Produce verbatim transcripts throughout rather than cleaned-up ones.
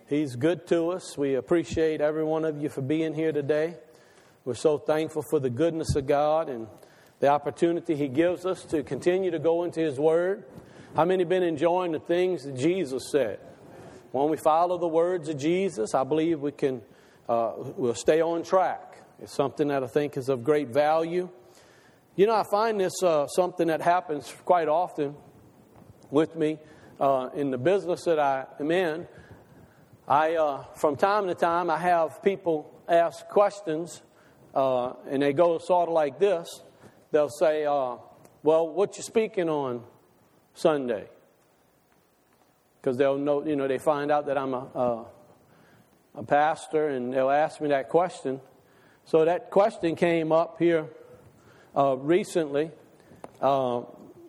He's good to us. We appreciate every one of you for being here today. We're so thankful for the goodness of God and the opportunity He gives us to continue to go into His Word. How many have been enjoying the things that Jesus said? When we follow the words of Jesus, I believe we can, uh, we'll stay on track. It's something that I think is of great value. You know, I find this uh, something that happens quite often with me uh, in the business that I am in. I, uh, from time to time, I have people ask questions, uh, and they go sort of like this. They'll say, uh, well, what you speaking on Sunday? Because they'll know, you know, they find out that I'm a, a, a pastor, and they'll ask me that question. So that question came up here uh, recently uh,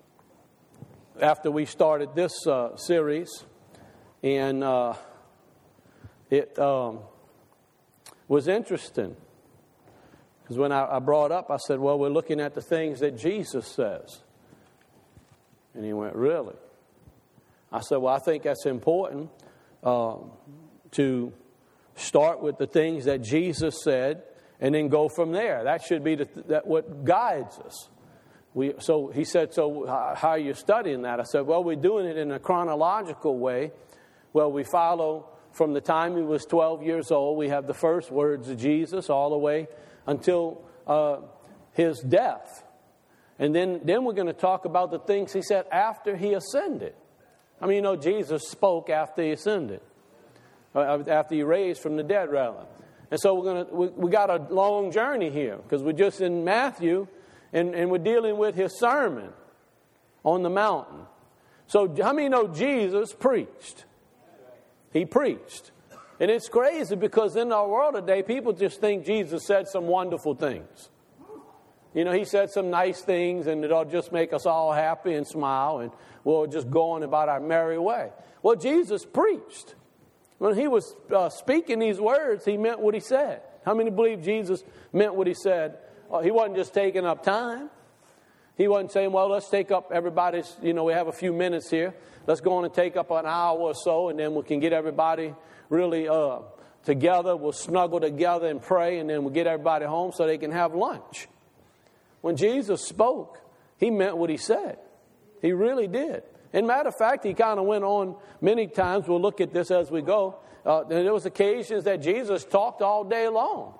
after we started this uh, series, and uh, it um, was interesting. Because when I, I brought up, I said, well, we're looking at the things that Jesus says. And he went, really? I said, well, I think that's important uh, to start with the things that Jesus said and then go from there. That should be the, that what guides us. We, so he said, so how are you studying that? I said, well, we're doing it in a chronological way. Well, we follow from the time he was twelve years old. We have the first words of Jesus all the way until uh, his death. And then, then we're going to talk about the things he said after he ascended. I mean, you know, Jesus spoke after he ascended, after he raised from the dead, rather. And so we're going to we, we got a long journey here because we're just in Matthew, and, and we're dealing with his sermon on the mountain. So how many know Jesus preached? He preached. And it's crazy because in our world today, people just think Jesus said some wonderful things. You know, he said some nice things and it'll just make us all happy and smile and we'll just go on about our merry way. Well, Jesus preached. When he was uh, speaking these words, he meant what he said. How many believe Jesus meant what he said? Uh, he wasn't just taking up time. He wasn't saying, well, let's take up everybody's, you know, we have a few minutes here. Let's go on and take up an hour or so, and then we can get everybody really uh, together. We'll snuggle together and pray, and then we'll get everybody home so they can have lunch. When Jesus spoke, he meant what he said. He really did. And matter of fact, he kind of went on many times. We'll look at this as we go. Uh, there was occasions that Jesus talked all day long.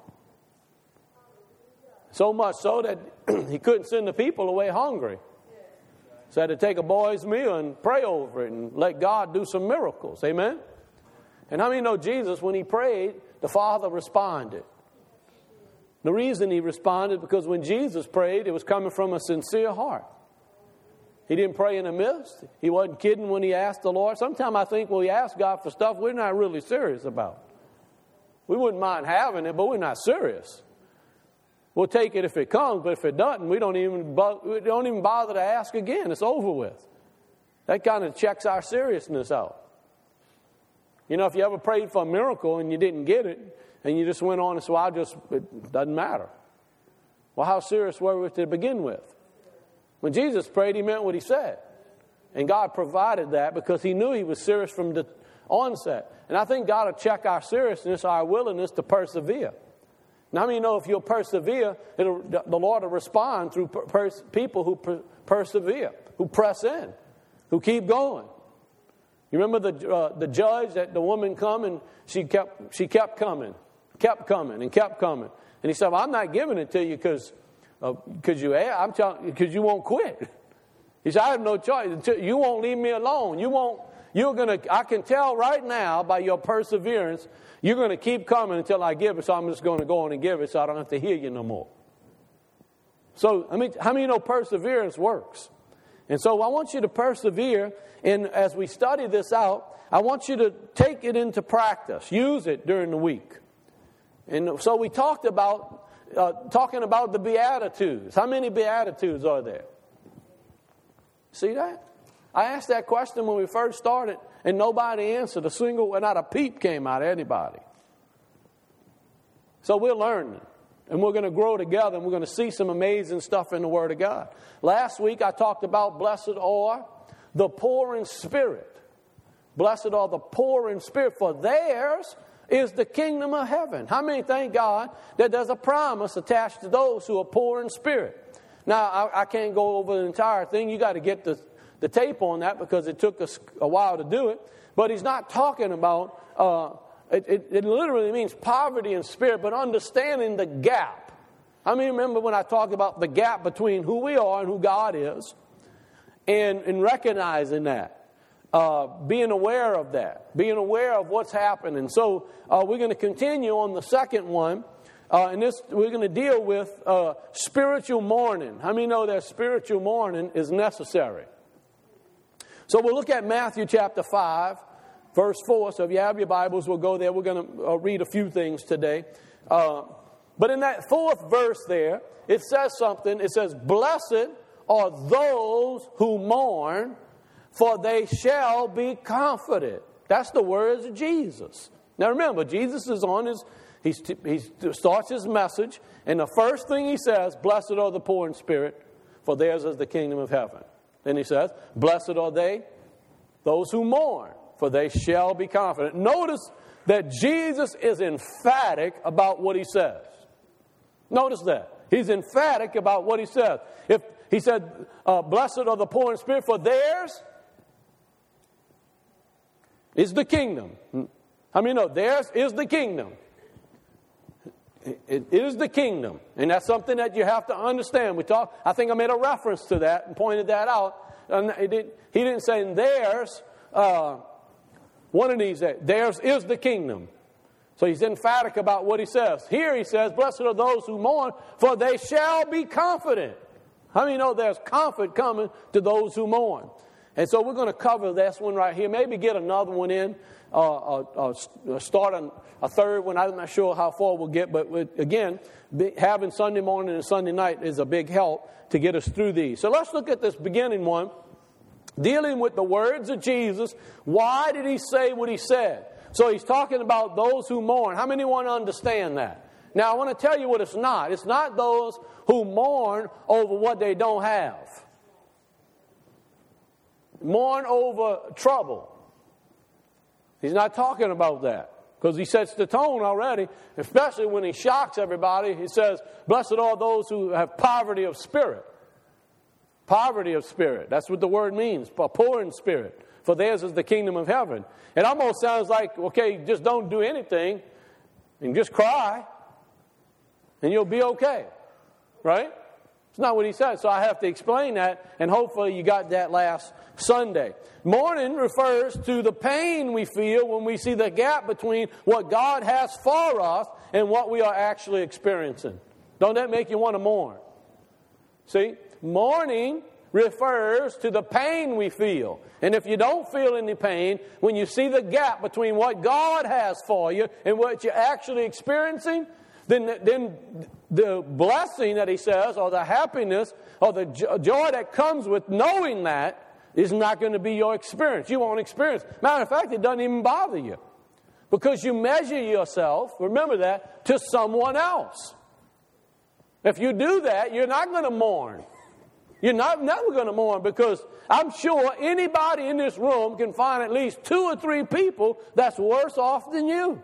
So much so that he couldn't send the people away hungry. So he had to take a boy's meal and pray over it and let God do some miracles. Amen? And how many know Jesus, when he prayed, the Father responded? The reason he responded, because when Jesus prayed, it was coming from a sincere heart. He didn't pray in a mist. He wasn't kidding when he asked the Lord. Sometimes I think when we ask God for stuff we're not really serious about. We wouldn't mind having it, but we're not serious. We'll take it if it comes, but if it doesn't, we don't even we don't even bother to ask again. It's over with. That kind of checks our seriousness out. You know, if you ever prayed for a miracle and you didn't get it, and you just went on and said, well, I just, it doesn't matter. Well, how serious were we to begin with? When Jesus prayed, he meant what he said. And God provided that because he knew he was serious from the onset. And I think God will check our seriousness, our willingness to persevere. Now, how many know if you'll persevere, it'll, the Lord will respond through per, pers, people who per, persevere, who press in, who keep going. You remember the uh, the judge that the woman come and she kept she kept coming, kept coming and kept coming, and he said, well, "I'm not giving it to you because because uh, you I'm telling because you won't quit." He said, "I have no choice. You won't leave me alone. You won't. You're gonna. I can tell right now by your perseverance." You're going to keep coming until I give it, so I'm just going to go on and give it so I don't have to hear you no more. So, I mean, how many know perseverance works? And so I want you to persevere, and as we study this out, I want you to take it into practice. Use it during the week. And so we talked about, uh, talking about the Beatitudes. How many Beatitudes are there? See that? I asked that question when we first started, and nobody answered. A single, not a peep came out of anybody. So we're learning, and we're going to grow together, and we're going to see some amazing stuff in the Word of God. Last week I talked about blessed are the poor in spirit. blessed are the poor in spirit, for theirs is the kingdom of heaven. How many thank God that there's a promise attached to those who are poor in spirit? Now, I, I can't go over the entire thing. You got to get the, the tape on that because it took us a while to do it. But he's not talking about, uh, it, it, it literally means poverty in spirit, but understanding the gap. I mean, remember when I talked about the gap between who we are and who God is, and, and recognizing that. Uh, being aware of that, being aware of what's happening. So uh, we're going to continue on the second one, uh, and this we're going to deal with uh, spiritual mourning. How many know that spiritual mourning is necessary? So we'll look at Matthew chapter five, verse four. So if you have your Bibles, we'll go there. We're going to uh, read a few things today. Uh, but in that fourth verse there, it says something. It says, "Blessed are those who mourn, for they shall be comforted." That's the words of Jesus. Now remember, Jesus is on his, he, he starts his message, and the first thing he says, "Blessed are the poor in spirit, for theirs is the kingdom of heaven." Then he says, "Blessed are they, those who mourn, for they shall be comforted." Notice that Jesus is emphatic about what he says. Notice that. He's emphatic about what he says. If he said, uh, "Blessed are the poor in spirit, for theirs is the kingdom." How many know theirs is the kingdom? It is the kingdom. And that's something that you have to understand. We talk, I think I made a reference to that and pointed that out. And he didn't, he didn't say theirs, uh, one of these, theirs is the kingdom. So he's emphatic about what he says. Here he says, "Blessed are those who mourn, for they shall be comforted." How many know there's comfort coming to those who mourn? And so we're going to cover this one right here. Maybe get another one in, uh, uh, uh, start on a third one. I'm not sure how far we'll get, but again, having Sunday morning and Sunday night is a big help to get us through these. So let's look at this beginning one, dealing with the words of Jesus. Why did he say what he said? So he's talking about those who mourn. How many want to understand that? Now I want to tell you what it's not. It's not those who mourn over what they don't have. Mourn over trouble. He's not talking about that, because he sets the tone already, especially when he shocks everybody. He says, "Blessed are those who have poverty of spirit." Poverty of spirit. That's what the word means, poor in spirit. For theirs is the kingdom of heaven. It almost sounds like, okay, just don't do anything and just cry and you'll be okay. Right? It's not what he said. So I have to explain that, and hopefully you got that last Sunday. Mourning refers to the pain we feel when we see the gap between what God has for us and what we are actually experiencing. Don't that make you want to mourn? See? Mourning refers to the pain we feel. And if you don't feel any pain, when you see the gap between what God has for you and what you're actually experiencing, then, then the blessing that he says, or the happiness, or the joy that comes with knowing that, is not going to be your experience. You won't experience. Matter of fact, it doesn't even bother you. Because you measure yourself, remember that, to someone else. If you do that, you're not going to mourn. You're not never going to mourn, because I'm sure anybody in this room can find at least two or three people that's worse off than you.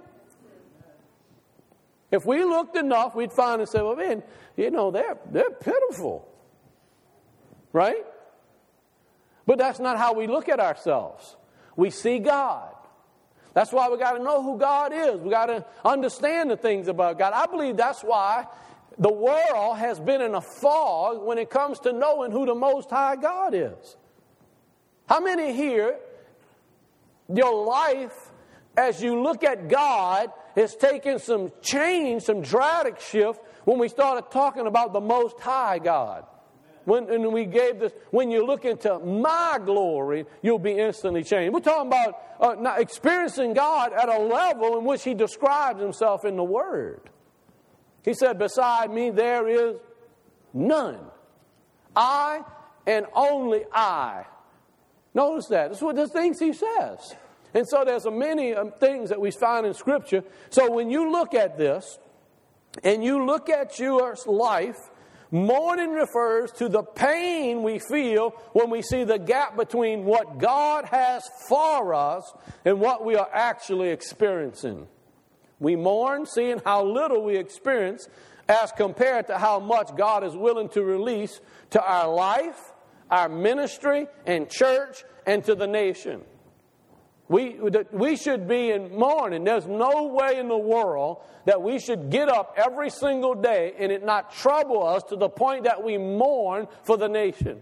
If we looked enough, we'd find and say, well, man, you know, they're, they're pitiful. Right? But that's not how we look at ourselves. We see God. That's why we got to know who God is. We got to understand the things about God. I believe that's why the world has been in a fog when it comes to knowing who the Most High God is. How many here, your life, as you look at God, has taken some change, some dramatic shift when we started talking about the Most High God? When, and we gave this, when you look into my glory, you'll be instantly changed. We're talking about uh, not experiencing God at a level in which he describes himself in the Word. He said, beside me there is none. I and only I. Notice that. That's what the things he says. And so there's a many um, things that we find in Scripture. So when you look at this, and you look at your life, Mourning refers to the pain we feel when we see the gap between what God has for us and what we are actually experiencing. We mourn seeing how little we experience as compared to how much God is willing to release to our life, our ministry, and church, and to the nation. We, we should be in mourning. There's no way in the world that we should get up every single day and it not trouble us to the point that we mourn for the nation.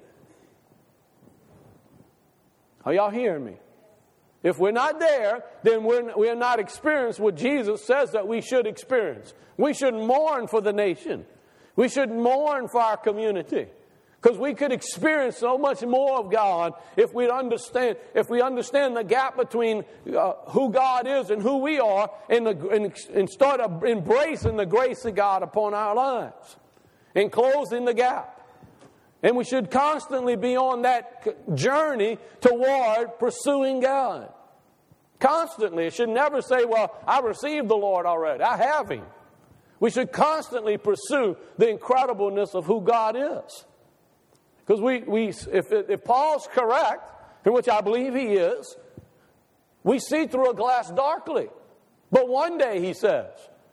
Are y'all hearing me? If we're not there, then we're, we're not experiencing what Jesus says that we should experience. We should mourn for the nation. We should mourn for our community. Because we could experience so much more of God if we understand if we understand the gap between uh, who God is and who we are, and, the, and, and start embracing the grace of God upon our lives and closing the gap. And we should constantly be on that journey toward pursuing God. Constantly. It should never say, well, I received the Lord already. I have Him. We should constantly pursue the incredibleness of who God is. Because we, we, if, if Paul's correct, in which I believe he is, we see through a glass darkly. But one day, he says.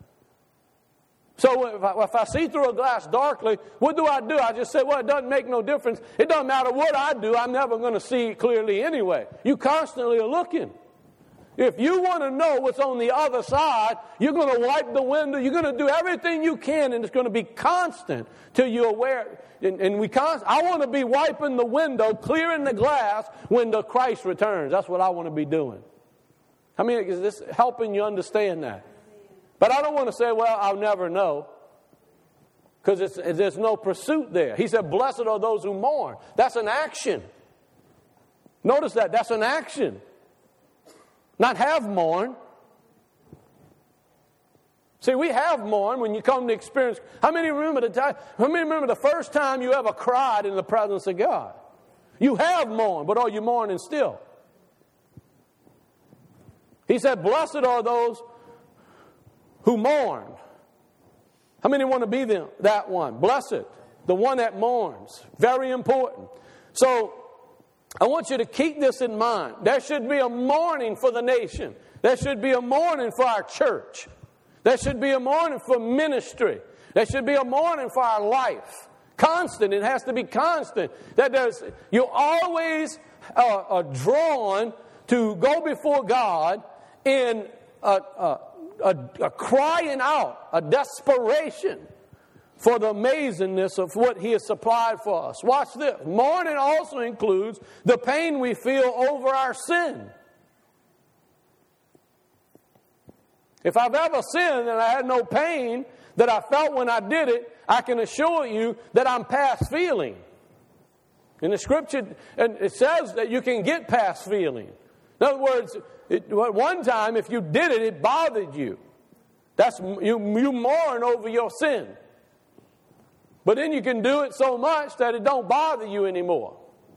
So if I, if I see through a glass darkly, what do I do? I just say, well, it doesn't make no difference. It doesn't matter what I do. I'm never going to see clearly anyway. You constantly are looking. If you want to know what's on the other side, you're going to wipe the window. You're going to do everything you can, and it's going to be constant till you're aware. And, and we const- I want to be wiping the window, clearing the glass when the Christ returns. That's what I want to be doing. I mean, is this helping you understand that? But I don't want to say, well, I'll never know. Because there's no pursuit there. He said, blessed are those who mourn. That's an action. Notice that. That's an action. Not have mourn. See, we have mourn when you come to experience. How many remember the time? How many remember the first time you ever cried in the presence of God? You have mourned, but are you mourning still? He said, blessed are those who mourn. How many want to be them, that one? Blessed, the one that mourns. Very important. So, I want you to keep this in mind. There should be a mourning for the nation. There should be a mourning for our church. There should be a mourning for ministry. There should be a mourning for our life. Constant. It has to be constant. That there's you're always uh, uh, drawn to go before God in a, a, a, a crying out, a desperation for the amazingness of what He has supplied for us. Watch this. Mourning also includes the pain we feel over our sin. If I've ever sinned and I had no pain that I felt when I did it, I can assure you that I'm past feeling. In the Scripture, it says that you can get past feeling. In other words, it, one time if you did it, it bothered you. That's you, you mourn over your sin. But then you can do it so much that it don't bother you anymore.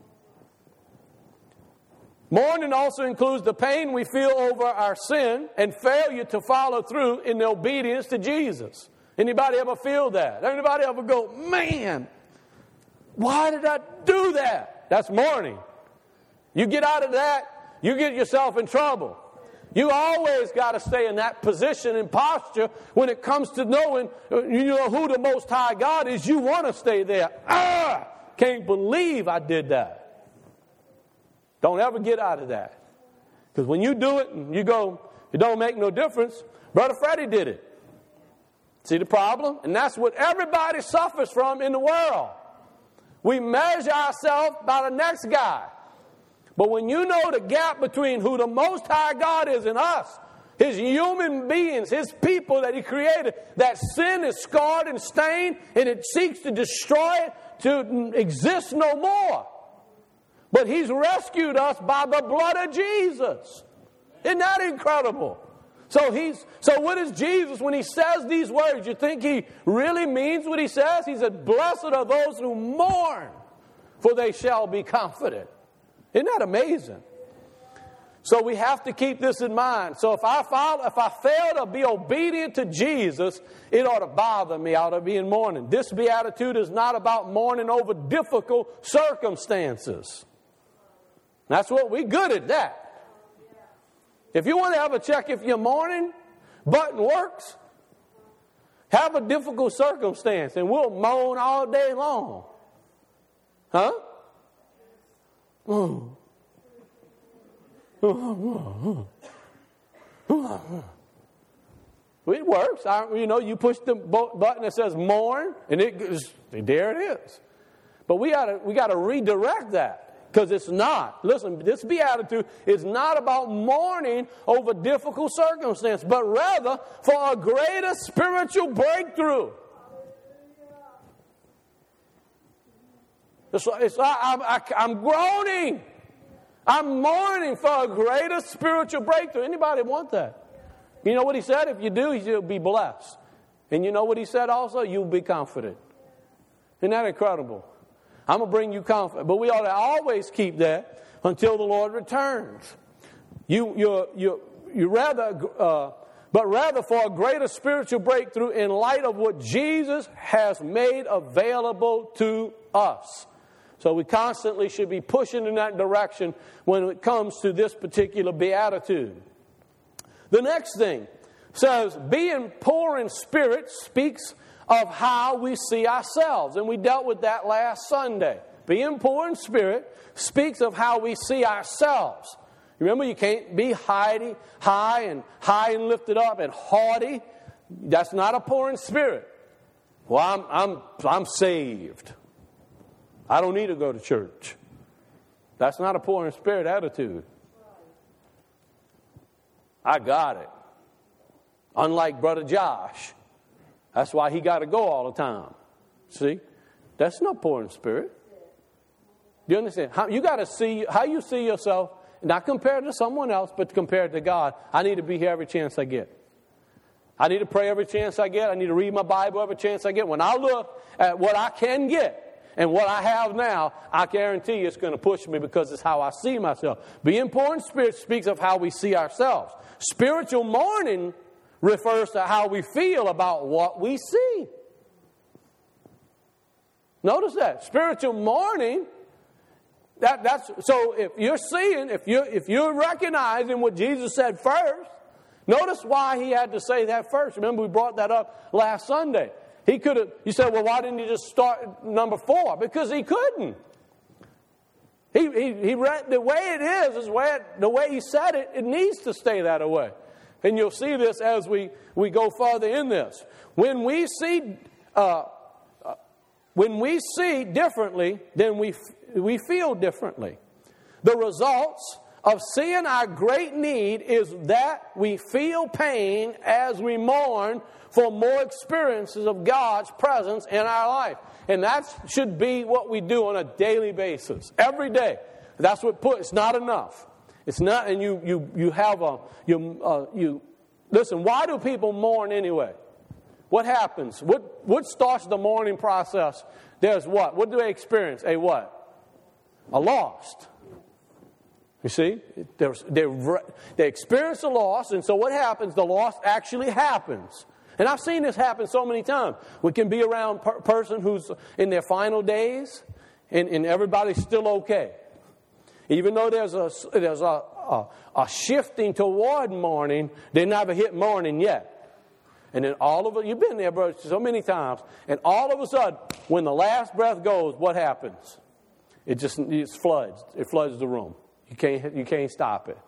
Mourning also includes the pain we feel over our sin and failure to follow through in the obedience to Jesus. Anybody ever feel that? Anybody ever go, man, why did I do that? That's mourning. You get out of that, you get yourself in trouble. You always got to stay in that position and posture when it comes to knowing you know who the Most High God is. You want to stay there. Ah, can't believe I did that. Don't ever get out of that. Because when you do it and you go, it don't make no difference. Brother Freddie did it. See the problem? And that's what everybody suffers from in the world. We measure ourselves by the next guy. But when you know the gap between who the Most High God is and us, His human beings, His people that He created, that sin is scarred and stained, and it seeks to destroy it, to exist no more. But He's rescued us by the blood of Jesus. Isn't that incredible? So he's so what is Jesus when He says these words? You think He really means what He says? He said, blessed are those who mourn, for they shall be comforted. Isn't that amazing? So we have to keep this in mind. So if I follow, if I fail to be obedient to Jesus, it ought to bother me. I ought to be in mourning. This beatitude is not about mourning over difficult circumstances. That's what we're good at that. If you want to have a check if your mourning button works, have a difficult circumstance and we'll moan all day long. Huh? Mm. It works. I, you know, you push the button that says mourn, and it goes, there it is. But we gotta we gotta redirect that, because it's not. Listen, this beatitude is not about mourning over difficult circumstance, but rather for a greater spiritual breakthrough. It's, it's, I, I, I'm groaning. I'm mourning for a greater spiritual breakthrough. Anybody want that? You know what he said? If you do, you'll be blessed. And you know what he said also? You'll be confident. Isn't that incredible? I'm going to bring you comfort. But we ought to always keep that until the Lord returns. You, you, you, you rather, uh, but rather for a greater spiritual breakthrough in light of what Jesus has made available to us. So we constantly should be pushing in that direction when it comes to this particular beatitude. The next thing says, being poor in spirit speaks of how we see ourselves. And we dealt with that last Sunday. Being poor in spirit speaks of how we see ourselves. Remember, you can't be high, high and high and lifted up and haughty. That's not a poor in spirit. Well, I'm, I'm, I'm saved. I don't need to go to church. That's not a poor in spirit attitude. I got it. Unlike Brother Josh. That's why he got to go all the time. See? That's not poor in spirit. Do you understand? How, you got to see how you see yourself, not compared to someone else, but compared to God. I need to be here every chance I get. I need to pray every chance I get. I need to read my Bible every chance I get. When I look at what I can get, and what I have now, I guarantee you it's going to push me, because it's how I see myself. Being poor in spirit speaks of how we see ourselves. Spiritual mourning refers to how we feel about what we see. Notice that. Spiritual mourning, that, that's so if you're seeing, if you're, if you're recognizing what Jesus said first, notice why he had to say that first. Remember, we brought that up last Sunday. He could have, you said, well, why didn't he just start number four? Because he couldn't. He, he, he read, the way it is, is where, the way he said it, it needs to stay that way. And you'll see this as we, we go further in this. When we see, uh, uh, when we see differently, then we, we feel differently. The results of seeing our great need is that we feel pain as we mourn for more experiences of God's presence in our life. And that should be what we do on a daily basis. Every day. That's what put, it's not enough. It's not, and you you you have a, you, uh, you, listen, why do people mourn anyway? What happens? What, what starts the mourning process? There's what? What do they experience? A what? A loss. You see? They they experience a loss, and so what happens? The loss actually happens. And I've seen this happen so many times. We can be around a per- person who's in their final days, and, and everybody's still okay. Even though there's a there's a, a, a shifting toward mourning, they never hit mourning yet. And then all of it, you've been there, bro, so many times, and all of a sudden, when the last breath goes, what happens? It just it floods. It floods the room. You can't you can't stop it.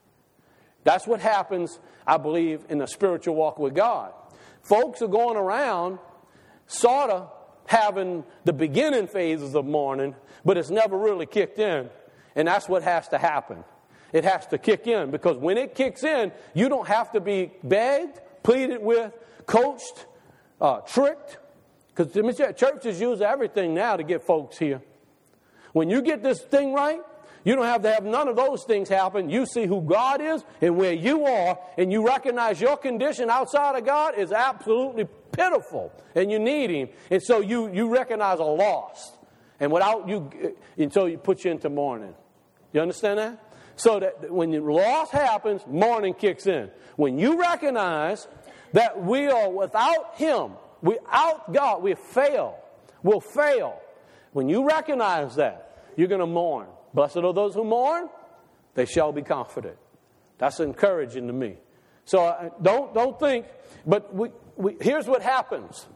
That's what happens, I believe, in the spiritual walk with God. Folks are going around sort of having the beginning phases of mourning, but it's never really kicked in. And that's what has to happen. It has to kick in, because when it kicks in, you don't have to be begged, pleaded with, coached, uh, tricked. Because churches use everything now to get folks here. When you get this thing right, you don't have to have none of those things happen. You see who God is and where you are, and you recognize your condition outside of God is absolutely pitiful, and you need Him. And so you, you recognize a loss. And without you, until He puts you into mourning. You understand that? So that when the loss happens, mourning kicks in. When you recognize that we are without Him, without God, we fail. We'll fail. When you recognize that, you're going to mourn. Blessed are those who mourn, they shall be comforted. That's encouraging to me. So uh, don't don't think, but we, we, here's what happens.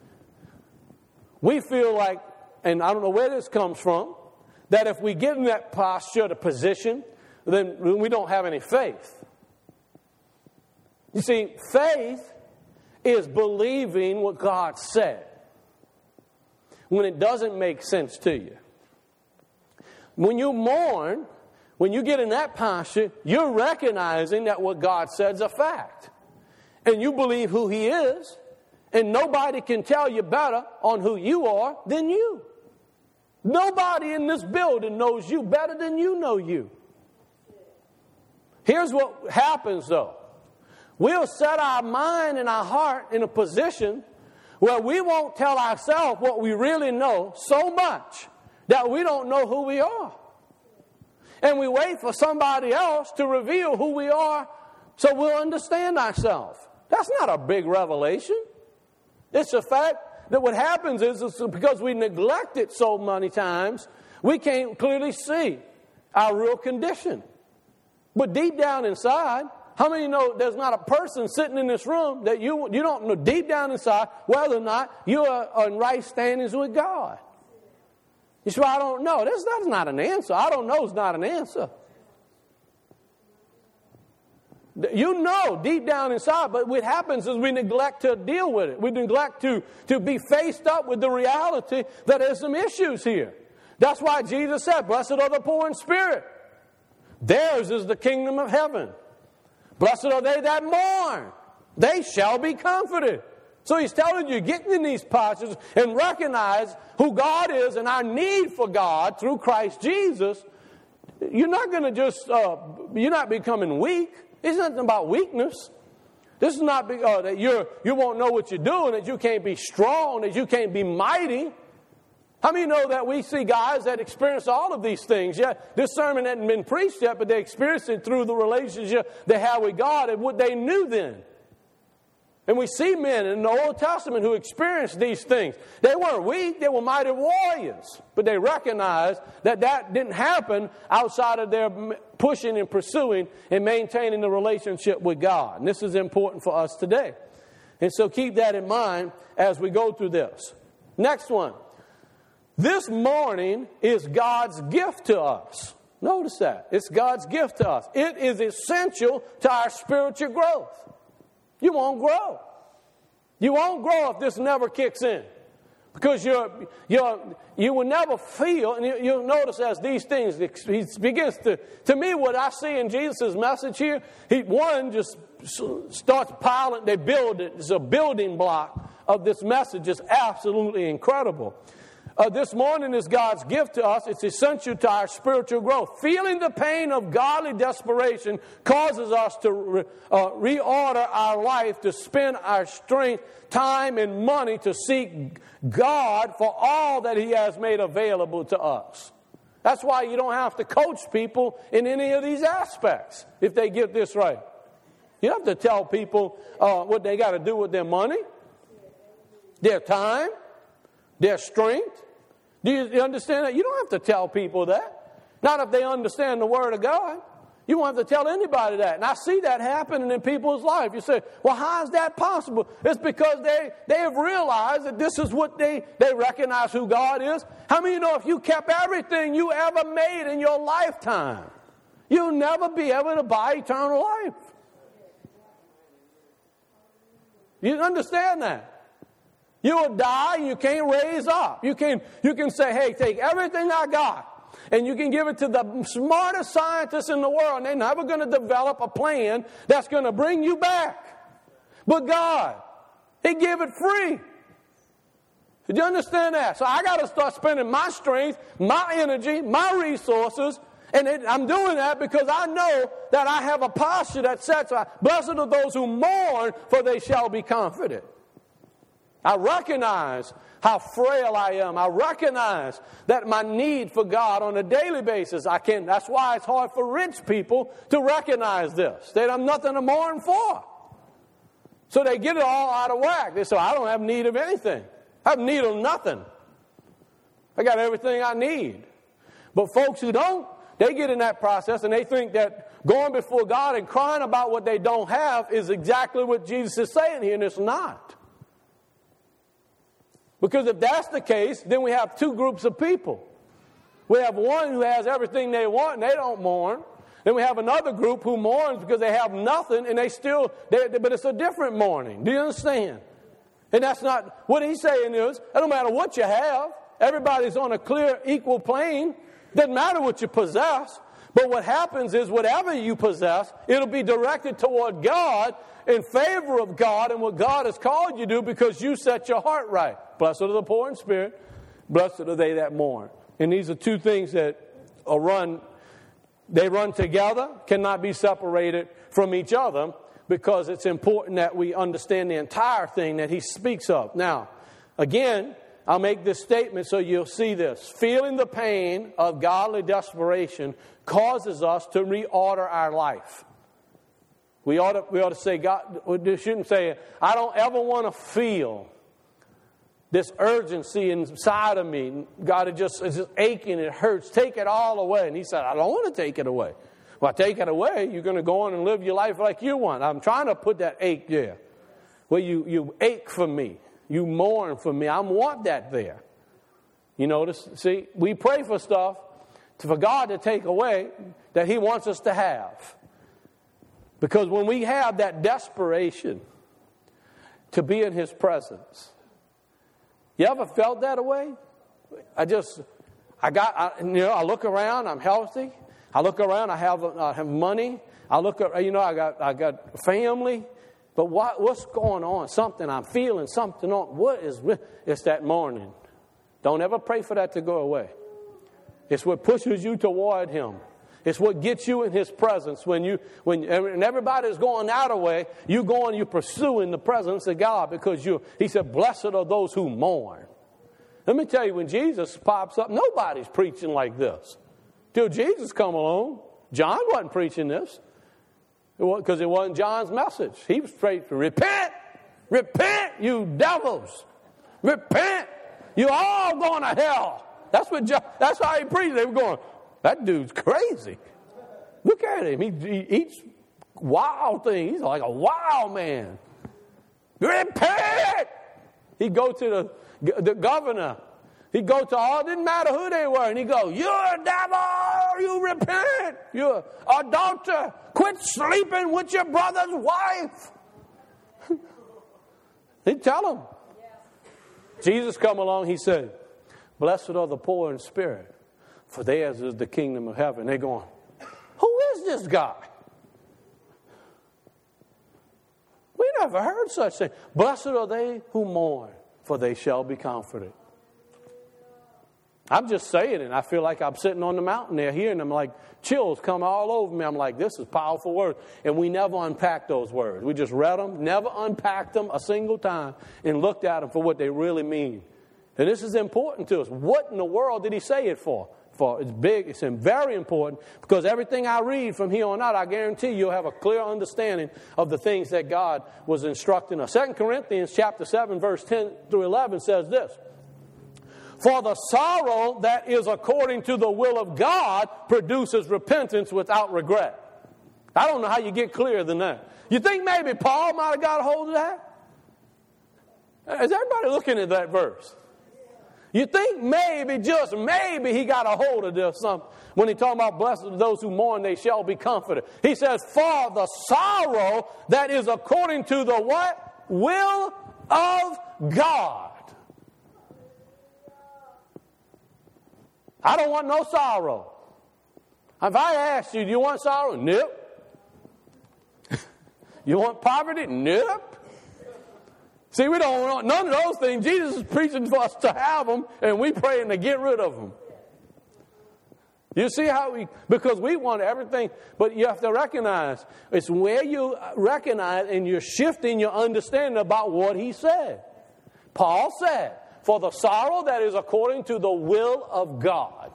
We feel like, and I don't know where this comes from, that if we get in that posture, the position, then we don't have any faith. You see, faith is believing what God said when it doesn't make sense to you. When you mourn, when you get in that posture, you're recognizing that what God said is a fact. And you believe who He is, and nobody can tell you better on who you are than you. Nobody in this building knows you better than you know you. Here's what happens, though. We'll set our mind and our heart in a position where we won't tell ourselves what we really know so much that we don't know who we are. And we wait for somebody else to reveal who we are so we'll understand ourselves. That's not a big revelation. It's a fact that what happens is, is because we neglect it so many times, we can't clearly see our real condition. But deep down inside, how many know there's not a person sitting in this room that you you don't know deep down inside whether or not you are in right standings with God? You say, well, I don't know. That's, that's not an answer. I don't know is not an answer. You know deep down inside, but what happens is we neglect to deal with it. We neglect to, to be faced up with the reality that there's some issues here. That's why Jesus said, blessed are the poor in spirit. Theirs is the kingdom of heaven. Blessed are they that mourn. They shall be comforted. So He's telling you, get in these postures and recognize who God is and our need for God through Christ Jesus. You're not going to just, uh, you're not becoming weak. It's nothing about weakness. This is not uh, that you're, you won't know what you're doing, that you can't be strong, that you can't be mighty. How many know that we see guys that experience all of these things? Yeah, this sermon hadn't been preached yet, but they experienced it through the relationship they had with God and what they knew then. And we see men in the Old Testament who experienced these things. They weren't weak, they were mighty warriors. But they recognized that that didn't happen outside of their pushing and pursuing and maintaining the relationship with God. And this is important for us today. And so keep that in mind as we go through this. Next one. This morning is God's gift to us. Notice that. It's God's gift to us. It is essential to our spiritual growth. You won't grow. You won't grow if this never kicks in. Because you're, you're, you will never feel, and you, you'll notice as these things, he begins to, to me what I see in Jesus' message here, he, one just starts piling, they build it, it's a building block of this message, it's absolutely incredible. Uh, this morning is God's gift to us. It's essential to our spiritual growth. Feeling the pain of godly desperation causes us to re, uh, reorder our life, to spend our strength, time, and money to seek God for all that He has made available to us. That's why you don't have to coach people in any of these aspects if they get this right. You don't have to tell people uh, what they got to do with their money, their time, their strength. Do you understand that? You don't have to tell people that. Not if they understand the Word of God. You won't have to tell anybody that. And I see that happening in people's life. You say, well, how is that possible? It's because they, they have realized that this is what they, they recognize who God is. How many of you know if you kept everything you ever made in your lifetime, you'll never be able to buy eternal life? You understand that? You will die and you can't raise up. You can, you can say, hey, take everything I got and you can give it to the smartest scientists in the world and they're never going to develop a plan that's going to bring you back. But God, He gave it free. Did you understand that? So I got to start spending my strength, my energy, my resources, and it, I'm doing that because I know that I have a posture that says, blessed are those who mourn, for they shall be comforted. I recognize how frail I am. I recognize that my need for God on a daily basis. I can. That's why it's hard for rich people to recognize this. They have nothing to mourn for. So they get it all out of whack. They say, I don't have need of anything. I have need of nothing. I got everything I need. But folks who don't, they get in that process and they think that going before God and crying about what they don't have is exactly what Jesus is saying here, and it's not. Because if that's the case, then we have two groups of people. We have one who has everything they want and they don't mourn. Then we have another group who mourns because they have nothing and they still, they, but it's a different mourning. Do you understand? And that's not, what he's saying is, it don't matter what you have. Everybody's on a clear, equal plane. Doesn't matter what you possess. But what happens is whatever you possess, it'll be directed toward God, in favor of God and what God has called you to do, because you set your heart right. Blessed are the poor in spirit. Blessed are they that mourn. And these are two things that are run, they run together, cannot be separated from each other, because it's important that we understand the entire thing that he speaks of. Now, again, I'll make this statement so you'll see this. Feeling the pain of godly desperation causes us to reorder our life. We ought to, we ought to say, God, we shouldn't say, I don't ever want to feel this urgency inside of me. God, it just, it's just aching, it hurts. Take it all away. And he said, I don't want to take it away. Well, take it away, you're going to go on and live your life like you want. I'm trying to put that ache there. Well, you, you ache for me. You mourn for me. I want that there. You notice? See, we pray for stuff to, for God to take away that he wants us to have. Because when we have that desperation to be in his presence, you ever felt that way? I just, I got, I, you know, I look around, I'm healthy. I look around, I have, I have money. I look, you know, I got, I got family. But what, what's going on? Something I'm feeling, something on. What is? It's that mourning. Don't ever pray for that to go away. It's what pushes you toward him. It's what gets you in his presence. When you, when and everybody's going out of way, you go and you pursuing the presence of God, because you. He said, "Blessed are those who mourn." Let me tell you, when Jesus pops up, nobody's preaching like this. Till Jesus come along, John wasn't preaching this. Because it wasn't John's message. He was straight to repent, repent, you devils, repent. You all going to hell. That's what. John, that's how he preached. They were going, that dude's crazy. Look at him. He, he eats wild things. He's like a wild man. Repent. He'd go to the the governor. He'd go to all. Didn't matter who they were, and he'd go, "You're a devil. You repent. You're an adulterer. Quit sleeping with your brother's wife." He'd tell them. Jesus come along, he said, "Blessed are the poor in spirit, for theirs is the kingdom of heaven." They're going, who is this guy? We never heard such thing. Blessed are they who mourn, for they shall be comforted. I'm just saying it. I feel like I'm sitting on the mountain there hearing them, like chills come all over me. I'm like, this is powerful words. And we never unpacked those words. We just read them, never unpacked them a single time, and looked at them for what they really mean. And this is important to us. What in the world did he say it for? For it's big, it's very important, because everything I read from here on out, I guarantee you'll have a clear understanding of the things that God was instructing us. Second Corinthians chapter seven, verse ten through eleven says this. For the sorrow that is according to the will of God produces repentance without regret. I don't know how you get clearer than that. You think maybe Paul might have got a hold of that? Is everybody looking at that verse? You think maybe, just maybe, he got a hold of this something when he talking about blessed are those who mourn, they shall be comforted. He says, for the sorrow that is according to the what? Will of God. I don't want no sorrow. If I asked you, do you want sorrow? Nope. You want poverty? Nope. See, we don't want none of those things. Jesus is preaching for us to have them, and we praying to get rid of them. You see how we, because we want everything, but you have to recognize, it's where you recognize and you're shifting your understanding about what he said. Paul said, for the sorrow that is according to the will of God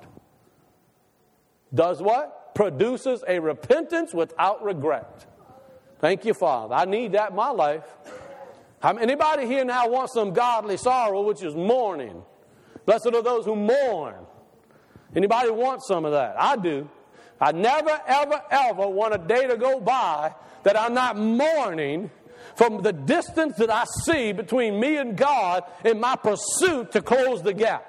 does what? Produces a repentance without regret. Thank you, Father. I need that in my life. Anybody here now wants some godly sorrow, which is mourning? Blessed are those who mourn. Anybody want some of that? I do. I never, ever, ever want a day to go by that I'm not mourning from the distance that I see between me and God in my pursuit to close the gap.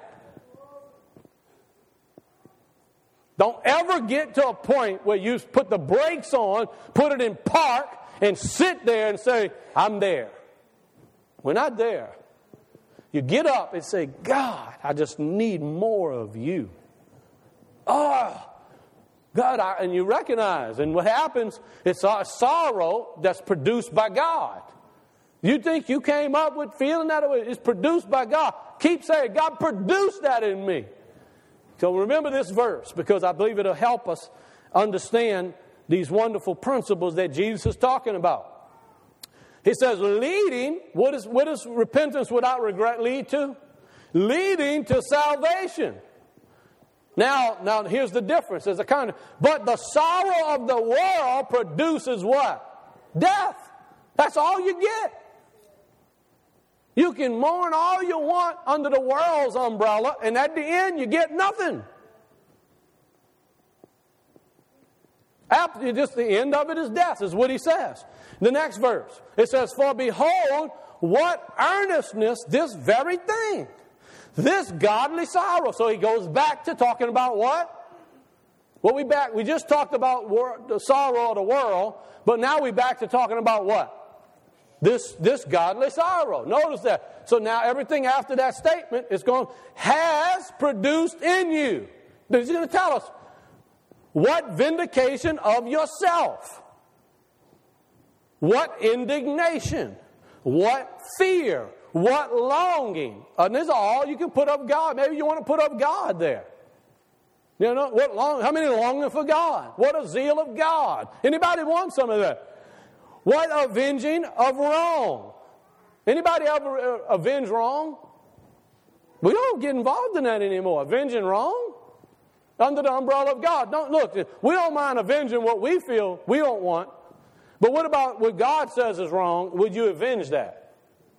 Don't ever get to a point where you put the brakes on, put it in park, and sit there and say, I'm there. We're not there. You get up and say, God, I just need more of you. Oh, God, I, and you recognize. And what happens, it's a sorrow that's produced by God. You think you came up with feeling that way? It's produced by God. Keep saying, God, produce that in me. So remember this verse, because I believe it'll help us understand these wonderful principles that Jesus is talking about. He says, leading, what, is, what does repentance without regret lead to? Leading to salvation. Now, now here's the difference. There's a kind of, but the sorrow of the world produces what? Death. That's all you get. You can mourn all you want under the world's umbrella, and at the end you get nothing. After, just the end of it is death, is what he says. The next verse, it says, for behold, what earnestness this very thing, this godly sorrow. So he goes back to talking about what? Well, we back. We just talked about wor- the sorrow of the world, but now we back to talking about what? This, this godly sorrow. Notice that. So now everything after that statement is going, has produced in you. He's going to tell us what vindication of yourself, what indignation, what fear, what longing. And this is all you can put up God. Maybe you want to put up God there. You know, what long, how many longing for God? What a zeal of God. Anybody want some of that? What avenging of wrong? Anybody ever uh, avenge wrong? We don't get involved in that anymore. Avenging wrong? Under the umbrella of God. Don't look, we don't mind avenging what we feel we don't want. But what about what God says is wrong? Would you avenge that?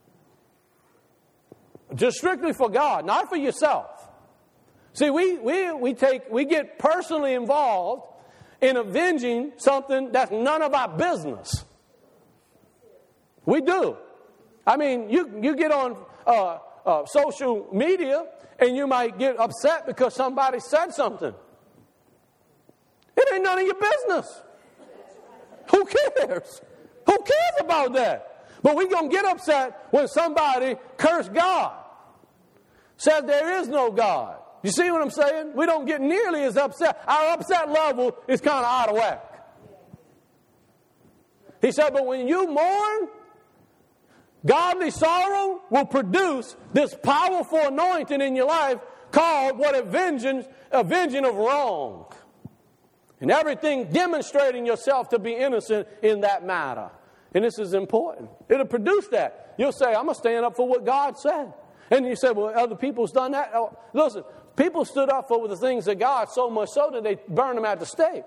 Just strictly for God, not for yourself. See, we we we take we get personally involved in avenging something that's none of our business. We do. I mean, you you get on uh, uh, social media and you might get upset because somebody said something. It ain't none of your business. Who cares? Who cares about that? But we're going to get upset when somebody cursed God. Says there is no God. You see what I'm saying? We don't get nearly as upset. Our upset level is kind of out of whack. He said, but when you mourn, godly sorrow will produce this powerful anointing in your life called what? Avenging, avenging of wrong. And everything demonstrating yourself to be innocent in that matter. And this is important. It'll produce that. You'll say, I'm going to stand up for what God said. And you say, well, other people's done that. Oh, listen, people stood up for the things of God so much so that they burned them at the stake.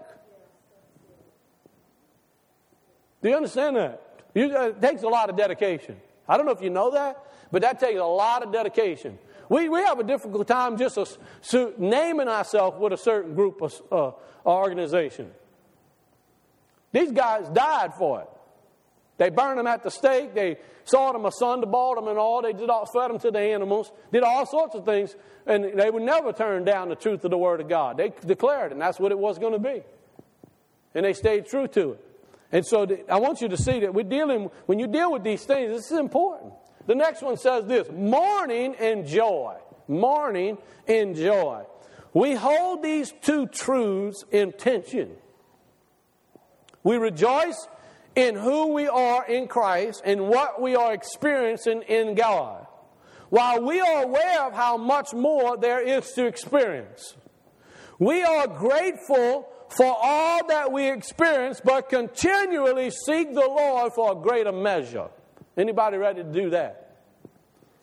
Do you understand that? You, uh, it takes a lot of dedication. I don't know if you know that, but that takes a lot of dedication. We we have a difficult time just uh, so naming ourselves with a certain group of uh, organization. These guys died for it. They burned them at the stake. They sawed them asunder, balled them and all. They did all, fed them to the animals, did all sorts of things, and they would never turn down the truth of the Word of God. They declared it, and that's what it was going to be. And they stayed true to it. And so the, I want you to see that we're dealing, when you deal with these things, this is important. The next one says this, mourning and joy. Mourning and joy. We hold these two truths in tension. We rejoice in who we are in Christ and what we are experiencing in God, while we are aware of how much more there is to experience. We are grateful for all that we experience, but continually seek the Lord for a greater measure. Anybody ready to do that?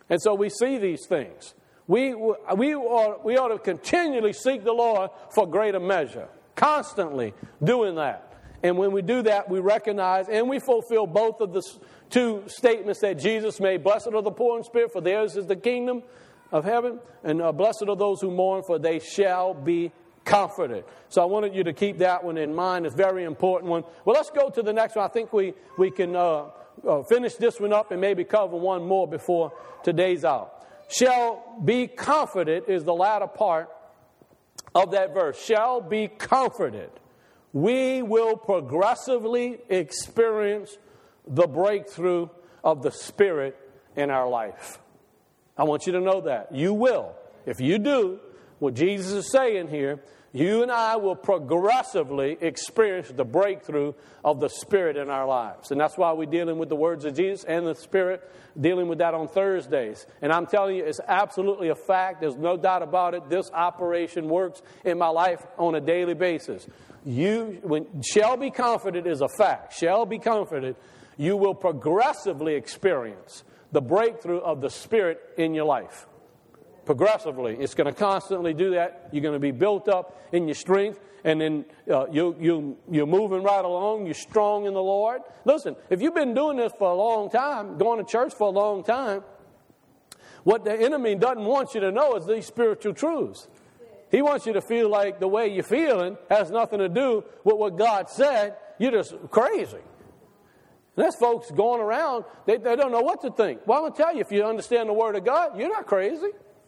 And so we see these things. We, we, ought, we ought to continually seek the Lord for greater measure. Constantly doing that. And when we do that, we recognize and we fulfill both of the two statements that Jesus made. Blessed are the poor in spirit, for theirs is the kingdom of heaven. And uh, blessed are those who mourn, for they shall be comforted. So I wanted you to keep that one in mind. It's a very important one. Well, let's go to the next one. I think we, we can uh, uh, finish this one up and maybe cover one more before today's out. Shall be comforted is the latter part of that verse. Shall be comforted. We will progressively experience the breakthrough of the Spirit in our life. I want you to know that. You will. If you do what Jesus is saying here, you and I will progressively experience the breakthrough of the Spirit in our lives. And that's why we're dealing with the words of Jesus and the Spirit, dealing with that on Thursdays. And I'm telling you, it's absolutely a fact. There's no doubt about it. This operation works in my life on a daily basis. You, when shall be comforted is a fact. Shall be comforted. You will progressively experience the breakthrough of the Spirit in your life. Progressively. It's going to constantly do that. You're going to be built up in your strength, and then uh, you, you, you're moving right along. You're strong in the Lord. Listen, if you've been doing this for a long time, going to church for a long time, what the enemy doesn't want you to know is these spiritual truths. He wants you to feel like the way you're feeling has nothing to do with what God said. You're just crazy. And there's folks going around, they, they don't know what to think. Well, I'm going to tell you, if you understand the Word of God, you're not crazy.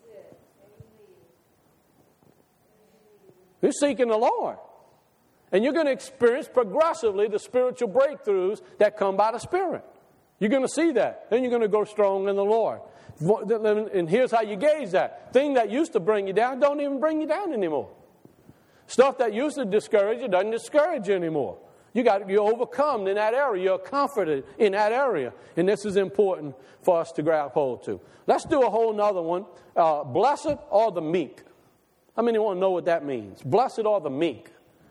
You're seeking the Lord. And you're going to experience progressively the spiritual breakthroughs that come by the Spirit. You're going to see that. Then you're going to go strong in the Lord. And here's how you gauge that. Thing that used to bring you down don't even bring you down anymore. Stuff that used to discourage you doesn't discourage you anymore. You got you're overcome in that area. You're comforted in that area. And this is important for us to grab hold to. Let's do a whole nother one. Uh, blessed are the meek. How many want to know what that means? Blessed are the meek.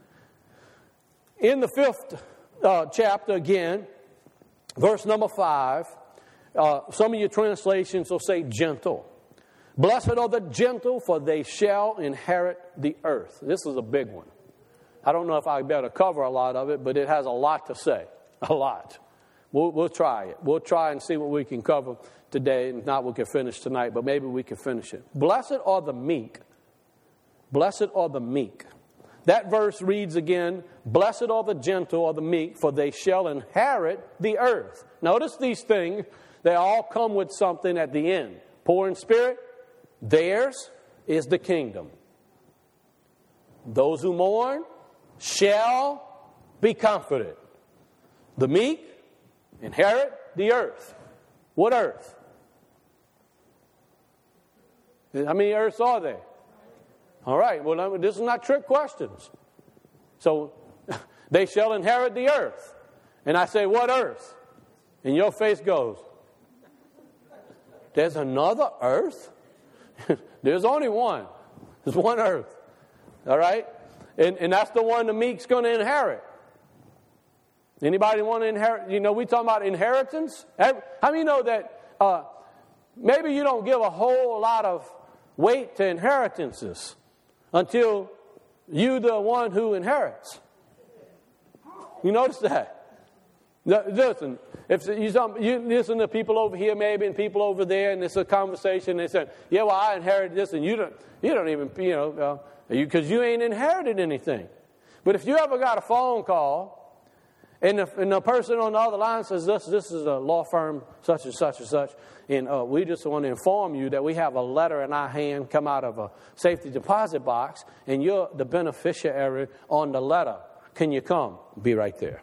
In the fifth uh, chapter again, verse number five, uh, some of your translations will say gentle. Blessed are the gentle, for they shall inherit the earth. This is a big one. I don't know if I better cover a lot of it, but it has a lot to say. A lot. We'll, we'll try it. We'll try and see what we can cover today. If not, we can finish tonight, but maybe we can finish it. Blessed are the meek. Blessed are the meek. That verse reads again, blessed are the gentle or the meek, for they shall inherit the earth. Notice these things, they all come with something at the end. Poor in spirit, theirs is the kingdom. Those who mourn shall be comforted. The meek inherit the earth. What earth? How many earths are there? All right, well, this is not trick questions. So, they shall inherit the earth. And I say, what earth? And your face goes, there's another earth? There's only one. There's one earth. All right? And, and that's the one the meek's going to inherit. Anybody want to inherit? You know, we talking about inheritance. How many know that uh, maybe you don't give a whole lot of weight to inheritances until you're the one who inherits? You notice that? Listen, if you, you listen to people over here maybe and people over there, and it's a conversation, they say, yeah, well, I inherited this, and you don't, you don't even, you know, because uh, you, you ain't inherited anything. But if you ever got a phone call, and the, and the person on the other line says, this, this is a law firm, such and such and such, and uh, we just want to inform you that we have a letter in our hand come out of a safety deposit box, and you're the beneficiary on the letter. Can you come? Be right there.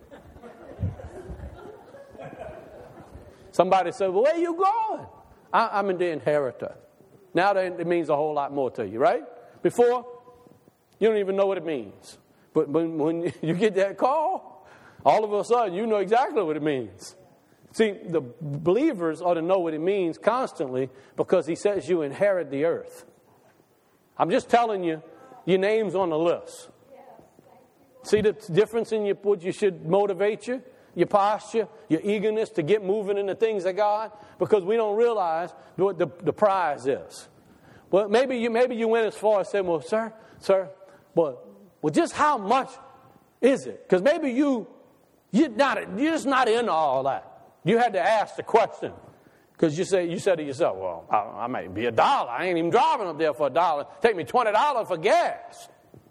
Somebody said, well, where are you going? I, I'm in the inheritor. Now that it means a whole lot more to you, right? Before, you don't even know what it means. But when, when you get that call, all of a sudden, you know exactly what it means. See, the believers ought to know what it means constantly because he says you inherit the earth. I'm just telling you, your name's on the list. See the difference in your, what you should motivate you? your posture, your eagerness to get moving in the things of God? Because we don't realize what the, the prize is. Well, maybe you maybe you went as far as saying, well, sir, sir, but well, just how much is it? Because maybe you, you're, not, you're just not into all that. You had to ask the question. Because you say you said to yourself, well, I, I might be a dollar. I ain't even driving up there for a dollar. Take me twenty dollars for gas.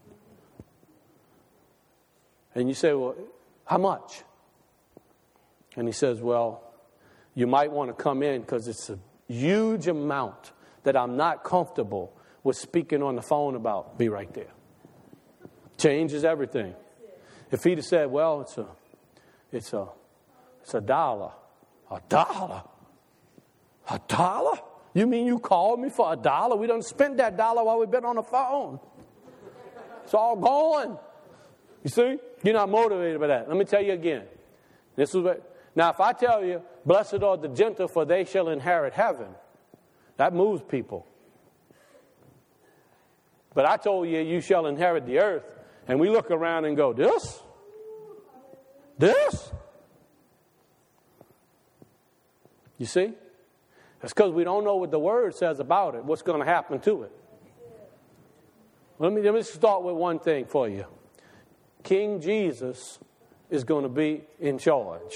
And you say, well, how much? And he says, well, you might want to come in because it's a huge amount that I'm not comfortable with speaking on the phone about. Be right there. Changes everything. If he'd have said, well, it's a, it's a, it's a dollar. A dollar? A dollar? You mean you called me for a dollar? We done spent that dollar while we've been on the phone. It's all gone. You see? You're not motivated by that. Let me tell you again. This is what, now, if I tell you, blessed are the gentle, for they shall inherit heaven, that moves people. But I told you, you shall inherit the earth. And we look around and go, this? This? You see? It's because we don't know what the Word says about it, what's going to happen to it. Let me, let me start with one thing for you. King Jesus is going to be in charge.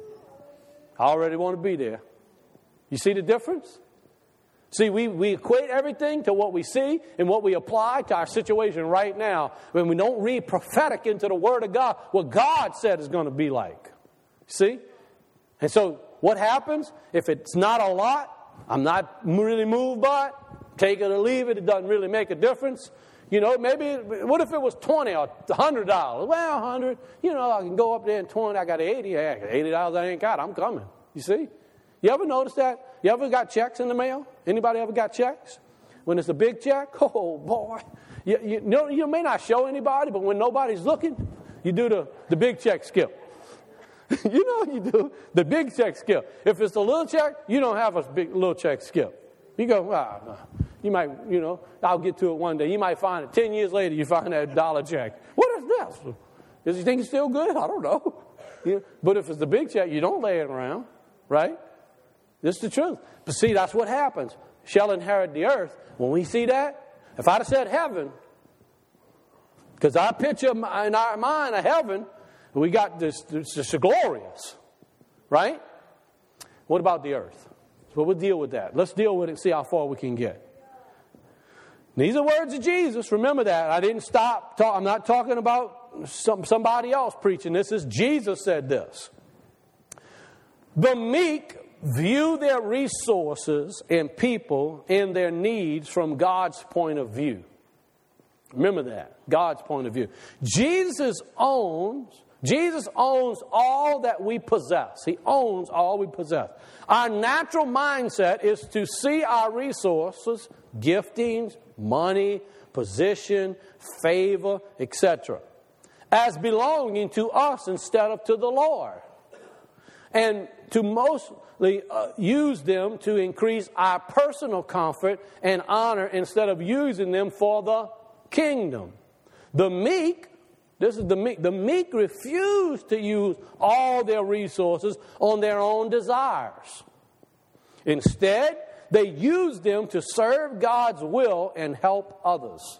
I already want to be there. You see the difference? See, we, we equate everything to what we see and what we apply to our situation right now. When we don't read prophetic into the Word of God, what God said is going to be like. See? And so what happens? If it's not a lot, I'm not really moved by it. Take it or leave it. It doesn't really make a difference. You know, maybe, what if it was twenty or one hundred dollars? Well, one hundred, you know, I can go up there and twenty, I got eighty. eighty dollars I ain't got, I'm coming. You see? You ever notice that? You ever got checks in the mail? Anybody ever got checks? When it's a big check, oh, boy. You, you, know, you may not show anybody, but when nobody's looking, you do the, the big check skip. You know what you do? The big check skip. If it's a little check, you don't have a big little check skip. You go, ah, no. You might, you know, I'll get to it one day. You might find it. Ten years later, you find that dollar check. What is this? Does you think it's still good? I don't know. You know, but if it's the big check, you don't lay it around, right? This is the truth. But see, that's what happens. Shall inherit the earth. When we see that, if I'd have said heaven, because I picture in our mind a heaven, we got this, this, this glorious, right? What about the earth? So we'll deal with that. Let's deal with it and see how far we can get. These are words of Jesus. Remember that. I didn't stop. Talk, I'm not talking about some, somebody else preaching. This is Jesus said this. The meek view their resources and people and their needs from God's point of view. Remember that. God's point of view. Jesus owns, Jesus owns all that we possess. He owns all we possess. Our natural mindset is to see our resources, giftings, money, position, favor, et cetera, as belonging to us instead of to the Lord. And to mostly uh, use them to increase our personal comfort and honor instead of using them for the kingdom. The meek, this is the meek, the meek refuse to use all their resources on their own desires. Instead, they use them to serve God's will and help others.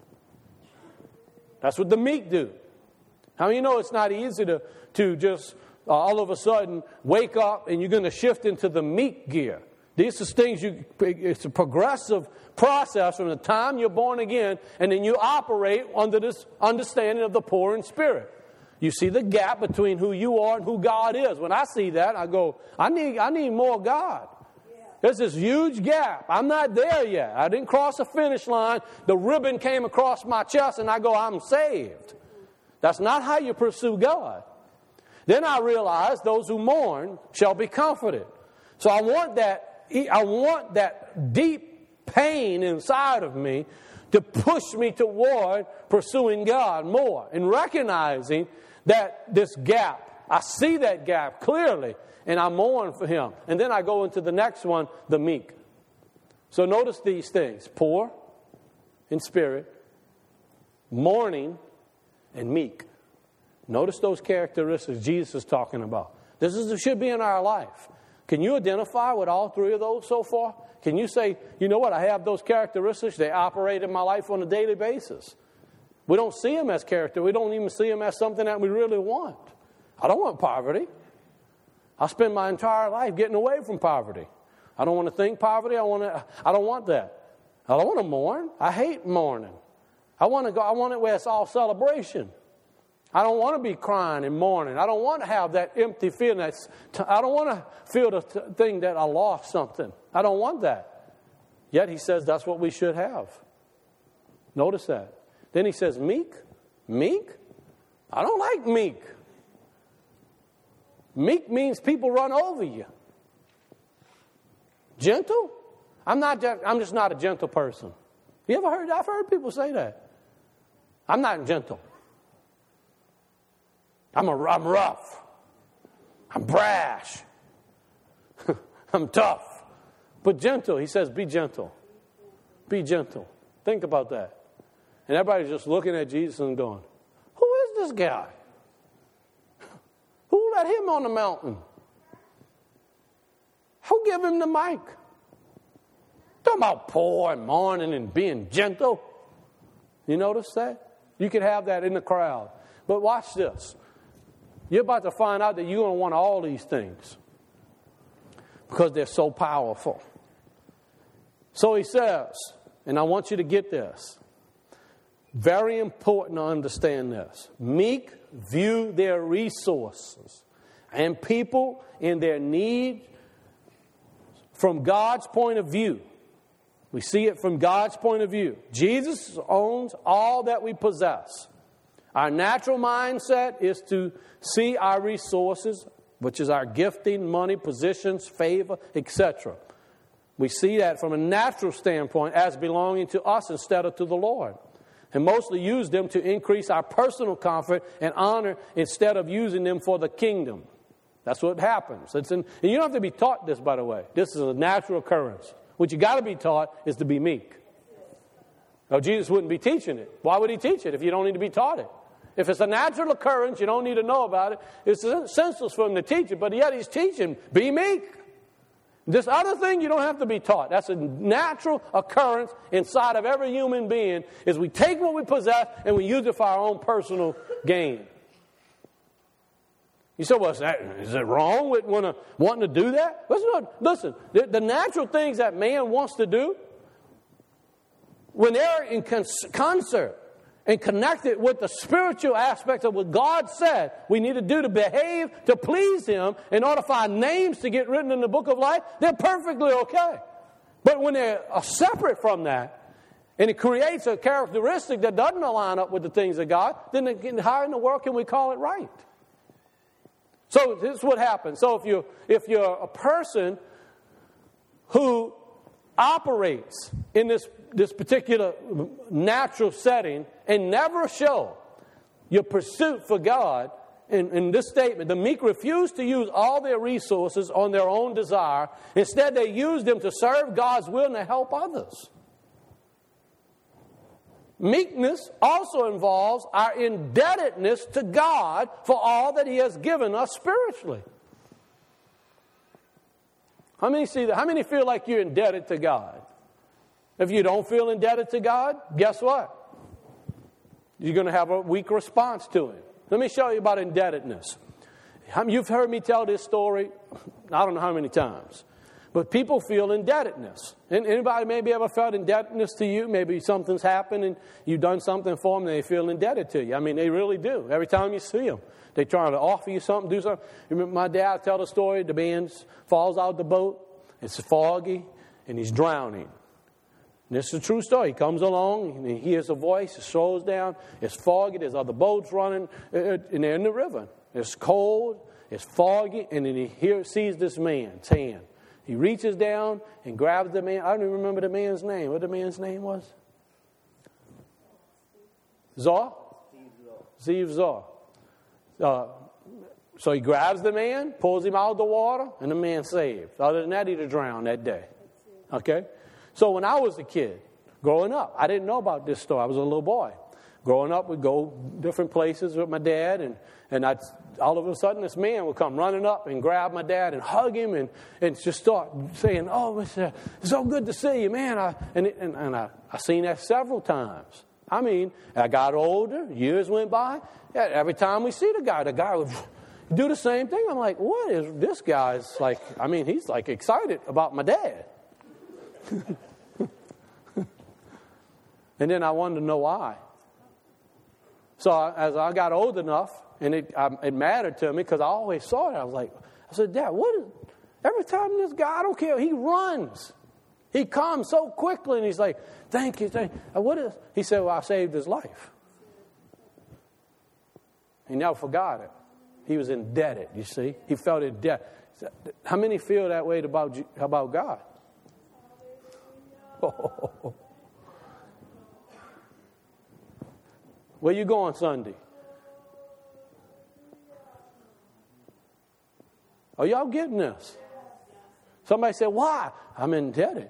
That's what the meek do. How many of you know it's not easy to, to just uh, all of a sudden wake up and you're going to shift into the meek gear? These are things you, it's a progressive process from the time you're born again, and then you operate under this understanding of the poor in spirit. You see the gap between who you are and who God is. When I see that, I go, I need, I need more God. There's this huge gap. I'm not there yet. I didn't cross the finish line. The ribbon came across my chest and I go, I'm saved. That's not how you pursue God. Then I realized those who mourn shall be comforted. So I want that, I want that deep pain inside of me to push me toward pursuing God more and recognizing that this gap, I see that gap clearly. And I mourn for him. And then I go into the next one, the meek. So notice these things. Poor in spirit, mourning, and meek. Notice those characteristics Jesus is talking about. This is should be in our life. Can you identify with all three of those so far? Can you say, you know what, I have those characteristics. They operate in my life on a daily basis. We don't see them as character. We don't even see them as something that we really want. I don't want poverty. I spend my entire life getting away from poverty. I don't want to think poverty. I want to. I don't want that. I don't want to mourn. I hate mourning. I want to go. I want it where it's all celebration. I don't want to be crying and mourning. I don't want to have that empty feeling. That's t- I don't want to feel the t- thing that I lost something. I don't want that. Yet he says that's what we should have. Notice that. Then he says meek. Meek? I don't like meek. Meek means people run over you. Gentle? I'm not. I'm just not a gentle person. You ever heard? I've heard people say that. I'm not gentle. I'm a. I'm rough. I'm brash. I'm tough. But gentle. He says, be gentle. Be gentle. Think about that. And everybody's just looking at Jesus and going, "Who is this guy? Who let him on the mountain? Who gave him the mic? Talking about poor and mourning and being gentle." You notice that? You can have that in the crowd. But watch this. You're about to find out that you're going to want all these things because they're so powerful. So he says, and I want you to get this. Very important to understand this. Meek view their resources and people in their need from God's point of view. We see it from God's point of view. Jesus owns all that we possess. Our natural mindset is to see our resources, which is our gifting, money, positions, favor, et cetera. We see that from a natural standpoint as belonging to us instead of to the Lord. And mostly use them to increase our personal comfort and honor instead of using them for the kingdom. That's what happens. It's in, and you don't have to be taught this, by the way. This is a natural occurrence. What you got to be taught is to be meek. Now, Jesus wouldn't be teaching it. Why would he teach it if you don't need to be taught it? If it's a natural occurrence, you don't need to know about it. It's senseless for him to teach it, but yet he's teaching, be meek. This other thing, you don't have to be taught. That's a natural occurrence inside of every human being, is we take what we possess and we use it for our own personal gain. You say, well, is, that, is it wrong with wanna, wanting to do that? Listen, listen the, the natural things that man wants to do, when they're in concert and connected with the spiritual aspect of what God said we need to do to behave, to please him, in order for our names to get written in the book of life, they're perfectly okay. But when they're separate from that, and it creates a characteristic that doesn't align up with the things of God, then how in the world can we call it right? So this is what happens. So if you're, if you're a person who operates in this, this particular natural setting and never show your pursuit for God, in, in this statement, the meek refuse to use all their resources on their own desire. Instead, they use them to serve God's will and to help others. Meekness also involves our indebtedness to God for all that he has given us spiritually. How many see that? How many feel like you're indebted to God? If you don't feel indebted to God, guess what? You're going to have a weak response to it. Let me show you about indebtedness. You've heard me tell this story, I don't know how many times. But people feel indebtedness. And anybody maybe ever felt indebtedness to you? Maybe something's happened and you've done something for them and they feel indebted to you. I mean, they really do. Every time you see them, they try to offer you something, do something. Remember my dad tell the story, the man falls out the boat, it's foggy, and he's drowning. And this is a true story. He comes along, and he hears a voice, he slows down, it's foggy, there's other boats running, and they're in the river. It's cold, it's foggy, and then he hears, sees this man's hand. He reaches down and grabs the man. I don't even remember the man's name. What the man's name was? Zor? Ziv Zor. Uh, so he grabs the man, pulls him out of the water, and the man's saved. Other than that, he'd have drowned that day. Okay? So when I was a kid, growing up, I didn't know about this story. I was a little boy. growing up, we'd go different places with my dad, and, and I'd, all of a sudden this man would come running up and grab my dad and hug him and, and just start saying, oh, it's, uh, it's so good to see you, man. I, and and, and I, I seen that several times. I mean, I got older, years went by. Every time we see the guy, the guy would do the same thing. I'm like, what is this guy's like? I mean, he's like excited about my dad. And then I wanted to know why. So I, as I got old enough, and it, I, it mattered to me because I always saw it. I was like, I said, Dad, what is, every time this guy, I don't care, he runs. He comes so quickly, and he's like, thank you, thank you. What is? He said, well, I saved his life. He never forgot it. He was indebted, you see. He felt indebted. How many feel that way about, about God? Oh. Where you going Sunday? Are y'all getting this? Somebody said, why? I'm indebted.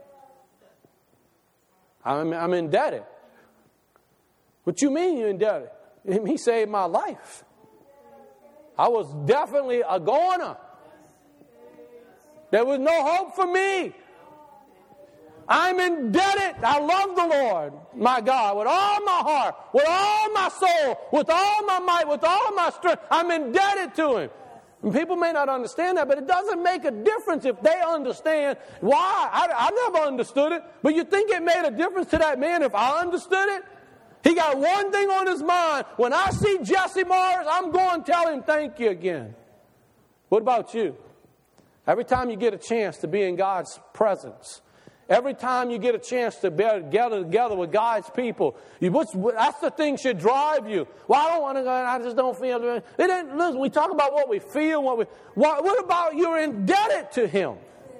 I'm, I'm indebted. What you mean you're indebted? He saved my life. I was definitely a goner. There was no hope for me. I'm indebted. I love the Lord, my God, with all my heart, with all my soul, with all my might, with all my strength. I'm indebted to Him. And people may not understand that, but it doesn't make a difference if they understand why. I, I never understood it, but you think it made a difference to that man if I understood it? He got one thing on his mind. When I see Jesse Morris, I'm going to tell him thank you again. What about you? Every time you get a chance to be in God's presence, every time you get a chance to be together together with God's people, you, what's, that's the thing should drive you. Well, I don't want to go. I just don't feel it. It ain't, listen, we talk about what we feel. What we. What, what about you're indebted to Him?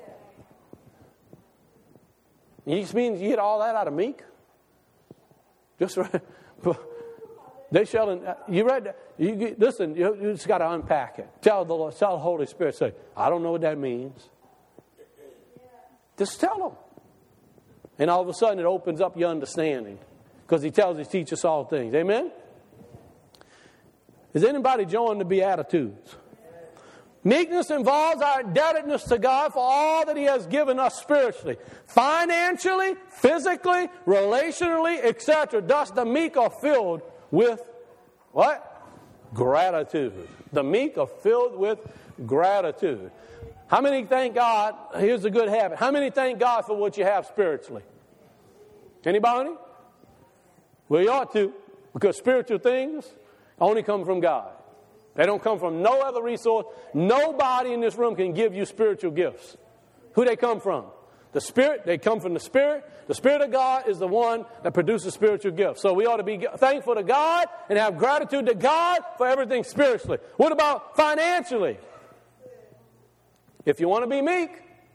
You just mean you get all that out of Meek? Just right. They shall. You read that? You get, listen. You, you just got to unpack it. Tell the Lord. Tell the Holy Spirit. Say, I don't know what that means. Just tell them. And all of a sudden it opens up your understanding. Because He tells us, teach us all things. Amen? Is anybody joined the Beatitudes? Meekness involves our indebtedness to God for all that He has given us spiritually. Financially, physically, relationally, et cetera. Thus the meek are filled with what? Gratitude. The meek are filled with gratitude. How many thank God? Here's a good habit. How many thank God for what you have spiritually? Anybody? Well, you ought to, because spiritual things only come from God. They don't come from no other resource. Nobody in this room can give you spiritual gifts. Who they come from? The Spirit. They come from the Spirit. The Spirit of God is the one that produces spiritual gifts. So we ought to be thankful to God and have gratitude to God for everything spiritually. What about financially? If you want to be meek,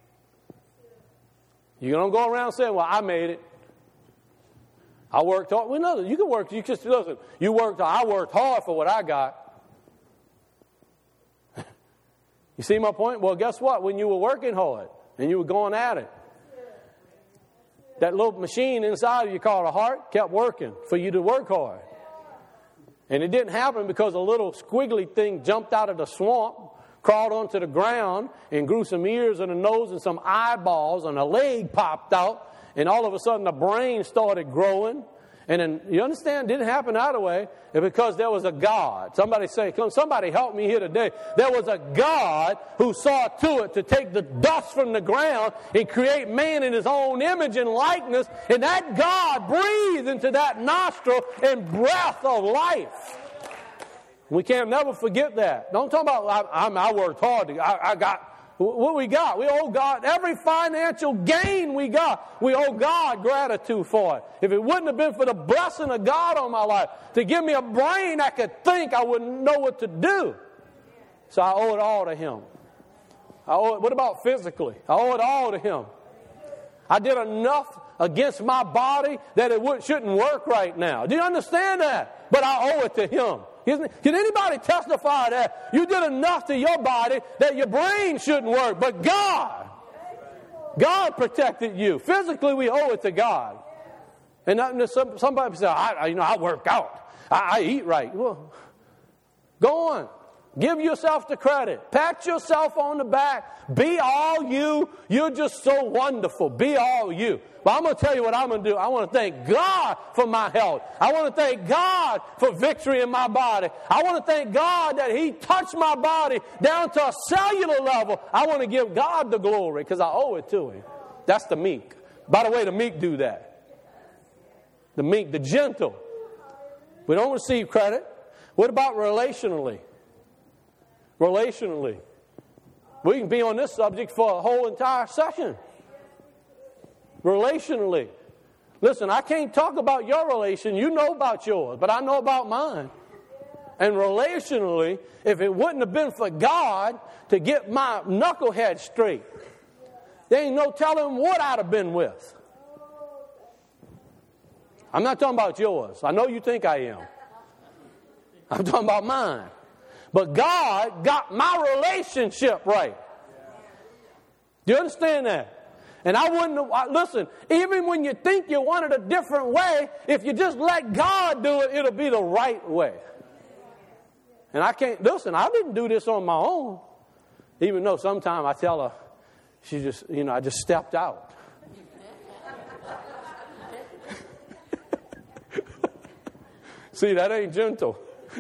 you don't go around saying, well, I made it. I worked hard. Well, no, you can work. You just listen. You worked. I worked hard for what I got. You see my point? Well, guess what? When you were working hard and you were going at it, that little machine inside of you called a heart kept working for you to work hard. And it didn't happen because a little squiggly thing jumped out of the swamp, crawled onto the ground, and grew some ears and a nose and some eyeballs, and a leg popped out, and all of a sudden the brain started growing. And then, you understand, it didn't happen that way. It's because there was a God. Somebody say, come, somebody help me here today. There was a God who saw to it to take the dust from the ground and create man in His own image and likeness. And that God breathed into that nostril and breath of life. We can't never forget that. Don't talk about, I, I, I worked hard. To, I, I got, what we got? We owe God every financial gain we got. We owe God gratitude for it. If it wouldn't have been for the blessing of God on my life, to give me a brain I could think, I wouldn't know what to do. So I owe it all to Him. I owe it, what about physically? I owe it all to Him. I did enough against my body that it would, shouldn't work right now. Do you understand that? But I owe it to Him. Can anybody testify that you did enough to your body that your brain shouldn't work? But God, God protected you. Physically, we owe it to God. And not, some, somebody say, I, you know, I work out. I, I eat right. Well, go on. Give yourself the credit. Pat yourself on the back. Be all you. You're just so wonderful. Be all you. But I'm going to tell you what I'm going to do. I want to thank God for my health. I want to thank God for victory in my body. I want to thank God that He touched my body down to a cellular level. I want to give God the glory because I owe it to Him. That's the meek. By the way, the meek do that. The meek, the gentle. We don't receive credit. What about relationally? Relationally. We can be on this subject for a whole entire session. Relationally. Listen, I can't talk about your relation. You know about yours, but I know about mine. And relationally, if it wouldn't have been for God to get my knucklehead straight, there ain't no telling what I'd have been with. I'm not talking about yours. I know you think I am. I'm talking about mine. But God got my relationship right. Do you understand that? And I wouldn't have, listen, even when you think you want it a different way, if you just let God do it, it'll be the right way. And I can't, listen, I didn't do this on my own. Even though sometimes I tell her, she just, you know, I just stepped out. See, that ain't gentle.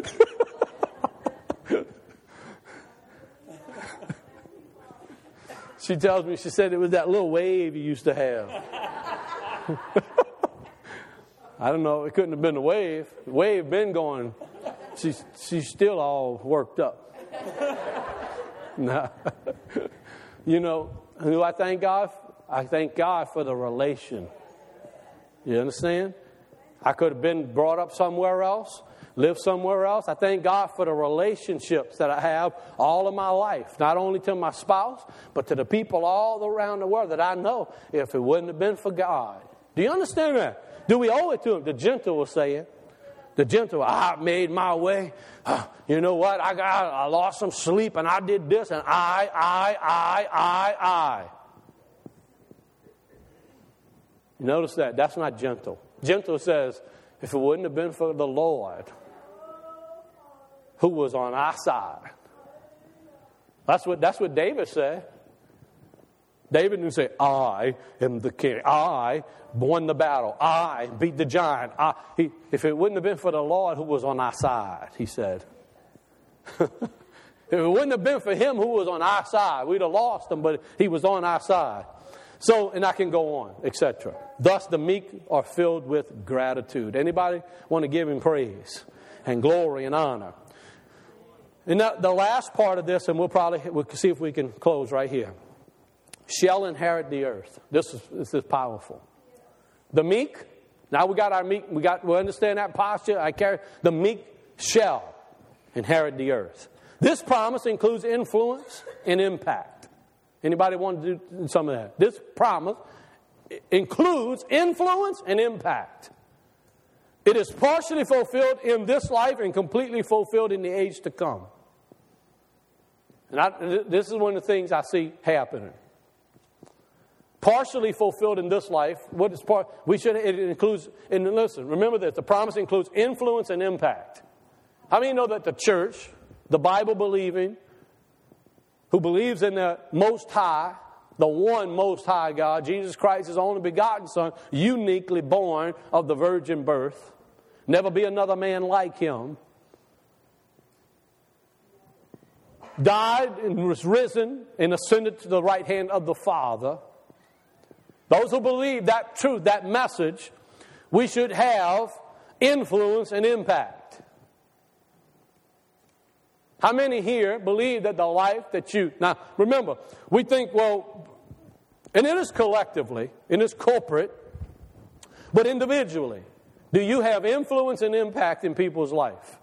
She tells me, she said it was that little wave you used to have. I don't know, it couldn't have been the wave. The wave been going. She's, she's still all worked up. Nah. You know, who I thank God? I thank God for the relation. You understand? I could have been brought up somewhere else, lived somewhere else. I thank God for the relationships that I have all of my life, not only to my spouse, but to the people all around the world that I know if it wouldn't have been for God. Do you understand that? Do we owe it to Him? The gentle will say it. The gentle, I made my way. Uh, you know what? I got, I lost some sleep and I did this and I, I, I, I, I. You notice that? That's not gentle. Gentle says, if it wouldn't have been for the Lord who was on our side. That's what, that's what David said. David didn't say, I am the king. I won the battle. I beat the giant. I, he, if it wouldn't have been for the Lord who was on our side, he said. If it wouldn't have been for Him who was on our side, we'd have lost Him, but He was on our side. So, and I can go on, et cetera. Thus the meek are filled with gratitude. Anybody want to give Him praise and glory and honor? And the, the last part of this, and we'll probably we'll see if we can close right here. Shall inherit the earth. This is this is powerful. The meek. Now we got our meek. We got we understand that posture. I carry the meek shall inherit the earth. This promise includes influence and impact. Anybody want to do some of that? This promise includes influence and impact. It is partially fulfilled in this life and completely fulfilled in the age to come. And I, this is one of the things I see happening. Partially fulfilled in this life. What is part? We should. It includes. And listen, remember this: the promise includes influence and impact. How many know that the church, the Bible believing, who believes in the Most High, the one Most High God, Jesus Christ, His only begotten Son, uniquely born of the virgin birth, never be another man like Him, died and was risen and ascended to the right hand of the Father. Those who believe that truth, that message, we should have influence and impact. How many here believe that the life that you... Now, remember, we think, well, and it is collectively, it is corporate, but individually, do you have influence and impact in people's life?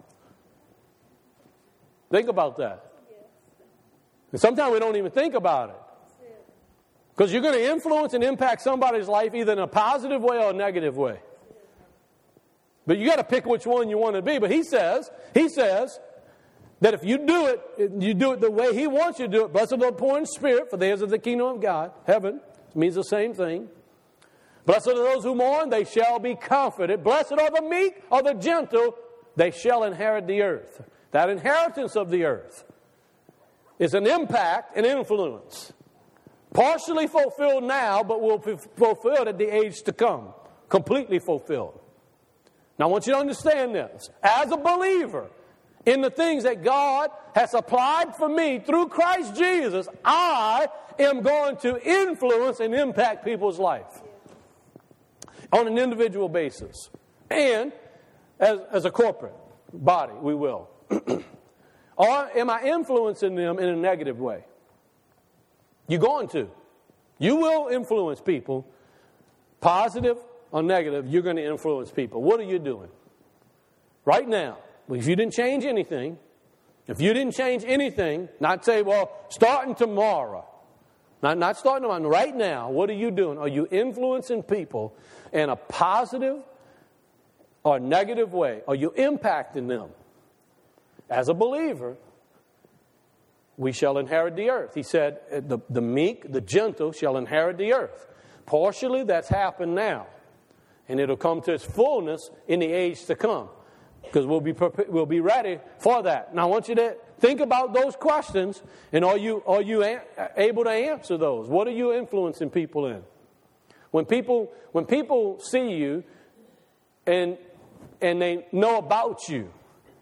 Think about that. And sometimes we don't even think about it. Because you're going to influence and impact somebody's life either in a positive way or a negative way. But you got to pick which one you want to be. But he says, he says... that if you do it, you do it the way He wants you to do it. Blessed are the poor in spirit, for theirs is the kingdom of God. Heaven means the same thing. Blessed are those who mourn, they shall be comforted. Blessed are the meek or the gentle, they shall inherit the earth. That inheritance of the earth is an impact and influence. Partially fulfilled now, but will be fulfilled at the age to come. Completely fulfilled. Now I want you to understand this. As a believer in the things that God has applied for me through Christ Jesus, I am going to influence and impact people's life on an individual basis. And as, as a corporate body, we will. Or am I influencing them in a negative way? You're going to. You will influence people, positive or negative. You're going to influence people. What are you doing? Right now, if you didn't change anything, if you didn't change anything, not say, well, starting tomorrow. Not, not starting tomorrow. Right now, what are you doing? Are you influencing people in a positive or negative way? Are you impacting them? As a believer, we shall inherit the earth. He said, the, the meek, the gentle shall inherit the earth. Partially, that's happened now. And it'll come to its fullness in the age to come. Because we'll be, we'll be ready for that. Now, I want you to think about those questions. And are you, are you a, able to answer those? What are you influencing people in? When people, when people see you and, and they know about you,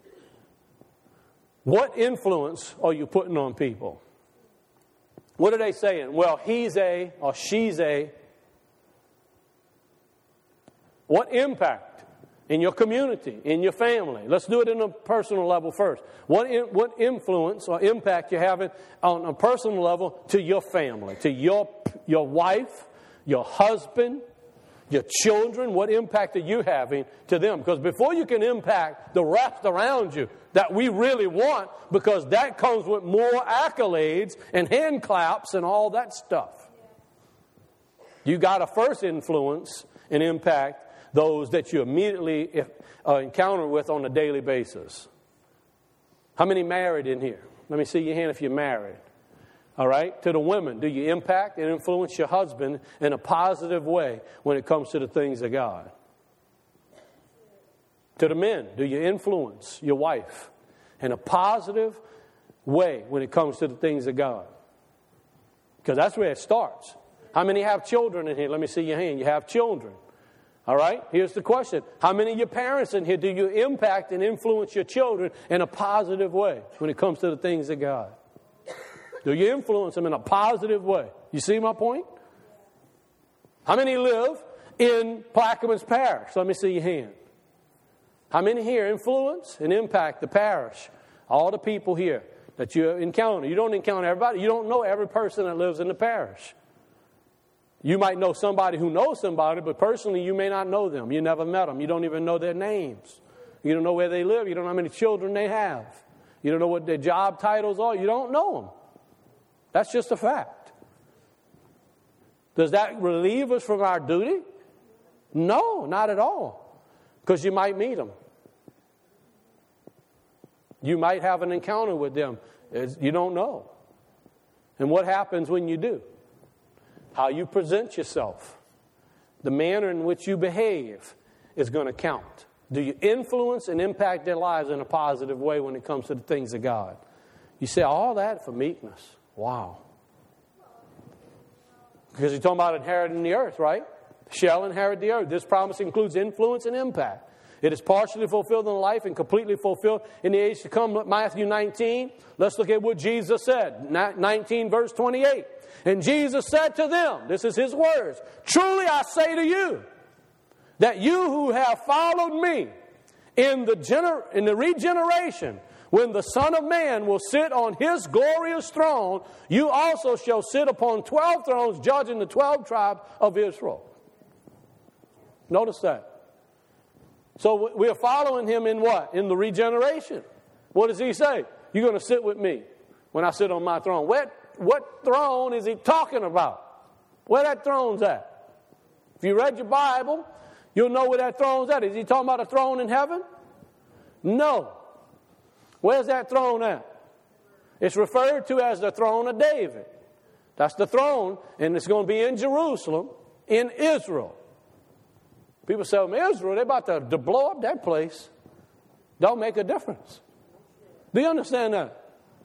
what influence are you putting on people? What are they saying? Well, he's a or she's a. What impact in your community, in your family? Let's do it in a personal level first. What in, what influence or impact you're having on a personal level to your family, to your your wife, your husband, your children? What impact are you having to them? Because before you can impact the rest around you that we really want, because that comes with more accolades and hand claps and all that stuff. You got to first influence and impact those that you immediately uh, encounter with on a daily basis. How many married in here? Let me see your hand if you're married. All right? To the women, do you impact and influence your husband in a positive way when it comes to the things of God? To the men, do you influence your wife in a positive way when it comes to the things of God? Because that's where it starts. How many have children in here? Let me see your hand. You have children. All right? Here's the question. How many of your parents in here do you impact and influence your children in a positive way when it comes to the things of God? Do you influence them in a positive way? You see my point? How many live in Plaquemines Parish? Let me see your hand. How many here influence and impact the parish? All the people here that you encounter. You don't encounter everybody. You don't know every person that lives in the parish. You might know somebody who knows somebody, but personally you may not know them. You never met them. You don't even know their names. You don't know where they live. You don't know how many children they have. You don't know what their job titles are. You don't know them. That's just a fact. Does that relieve us from our duty? No, not at all. Because you might meet them. You might have an encounter with them. You don't know. And what happens when you do? How you present yourself, the manner in which you behave is going to count. Do you influence and impact their lives in a positive way when it comes to the things of God? You say, all that for meekness. Wow. Because you're talking about inheriting the earth, right? Shall inherit the earth. This promise includes influence and impact. It is partially fulfilled in life and completely fulfilled in the age to come. Matthew nineteen. Let's look at what Jesus said. nineteen verse twenty-eight. And Jesus said to them, this is his words, truly I say to you, that you who have followed me in the, gener- in the regeneration, when the Son of Man will sit on his glorious throne, you also shall sit upon twelve thrones, judging the twelve tribes of Israel. Notice that. So we are following him in what? In the regeneration. What does he say? You're going to sit with me when I sit on my throne. What, what throne is he talking about? Where that throne's at? If you read your Bible, you'll know where that throne's at. Is he talking about a throne in heaven? No. Where's that throne at? It's referred to as the throne of David. That's the throne, and it's going to be in Jerusalem, in Israel. People say, well, Israel, they're about to, to blow up that place. Don't make a difference. Do you understand that?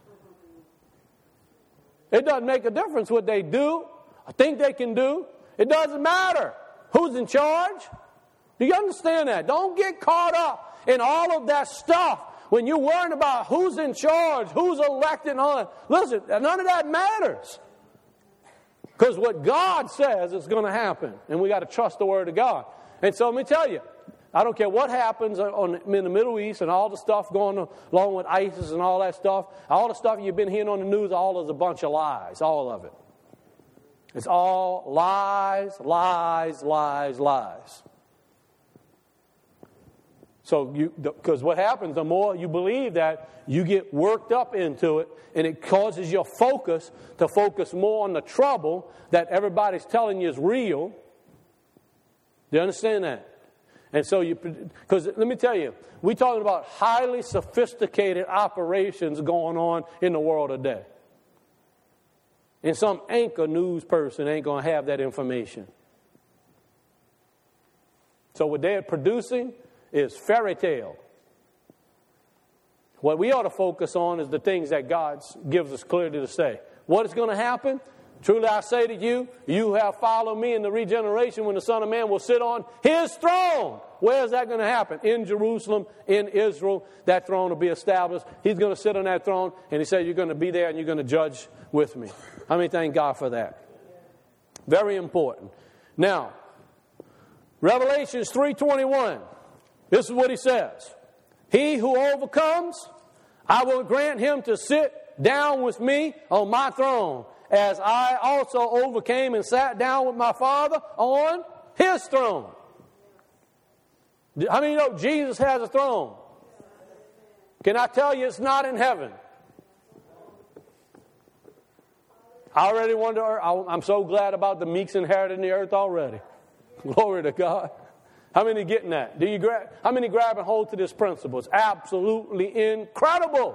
It doesn't make a difference what they do or think they can do. It doesn't matter who's in charge. Do you understand that? Don't get caught up in all of that stuff when you're worrying about who's in charge, who's elected, and all that. Listen, none of that matters. Because what God says is going to happen. And we got to trust the Word of God. And so let me tell you, I don't care what happens on, in the Middle East and all the stuff going along with ISIS and all that stuff. All the stuff you've been hearing on the news, all is a bunch of lies. All of it. It's all lies, lies, lies, lies. So, you, because what happens, the more you believe that, you get worked up into it, and it causes your focus to focus more on the trouble that everybody's telling you is real. Do you understand that? And so you, because let me tell you, we're talking about highly sophisticated operations going on in the world today. And some anchor news person ain't going to have that information. So what they're producing is fairy tale. What we ought to focus on is the things that God gives us clearly to say. What is going to happen? Truly I say to you, you have followed me in the regeneration when the Son of Man will sit on His throne. Where is that going to happen? In Jerusalem, in Israel. That throne will be established. He's going to sit on that throne, and He said, you're going to be there and you're going to judge with me. How many thank God for that? Very important. Now, Revelations three twenty-one. This is what He says. He who overcomes, I will grant him to sit down with me on my throne, as I also overcame and sat down with my Father on His throne. How many know Jesus has a throne? Can I tell you it's not in heaven? I already wonder, I'm so glad about the meeks inheriting the earth already. Glory to God. How many getting that? Do you grab? How many grabbing hold to this principle? It's absolutely incredible.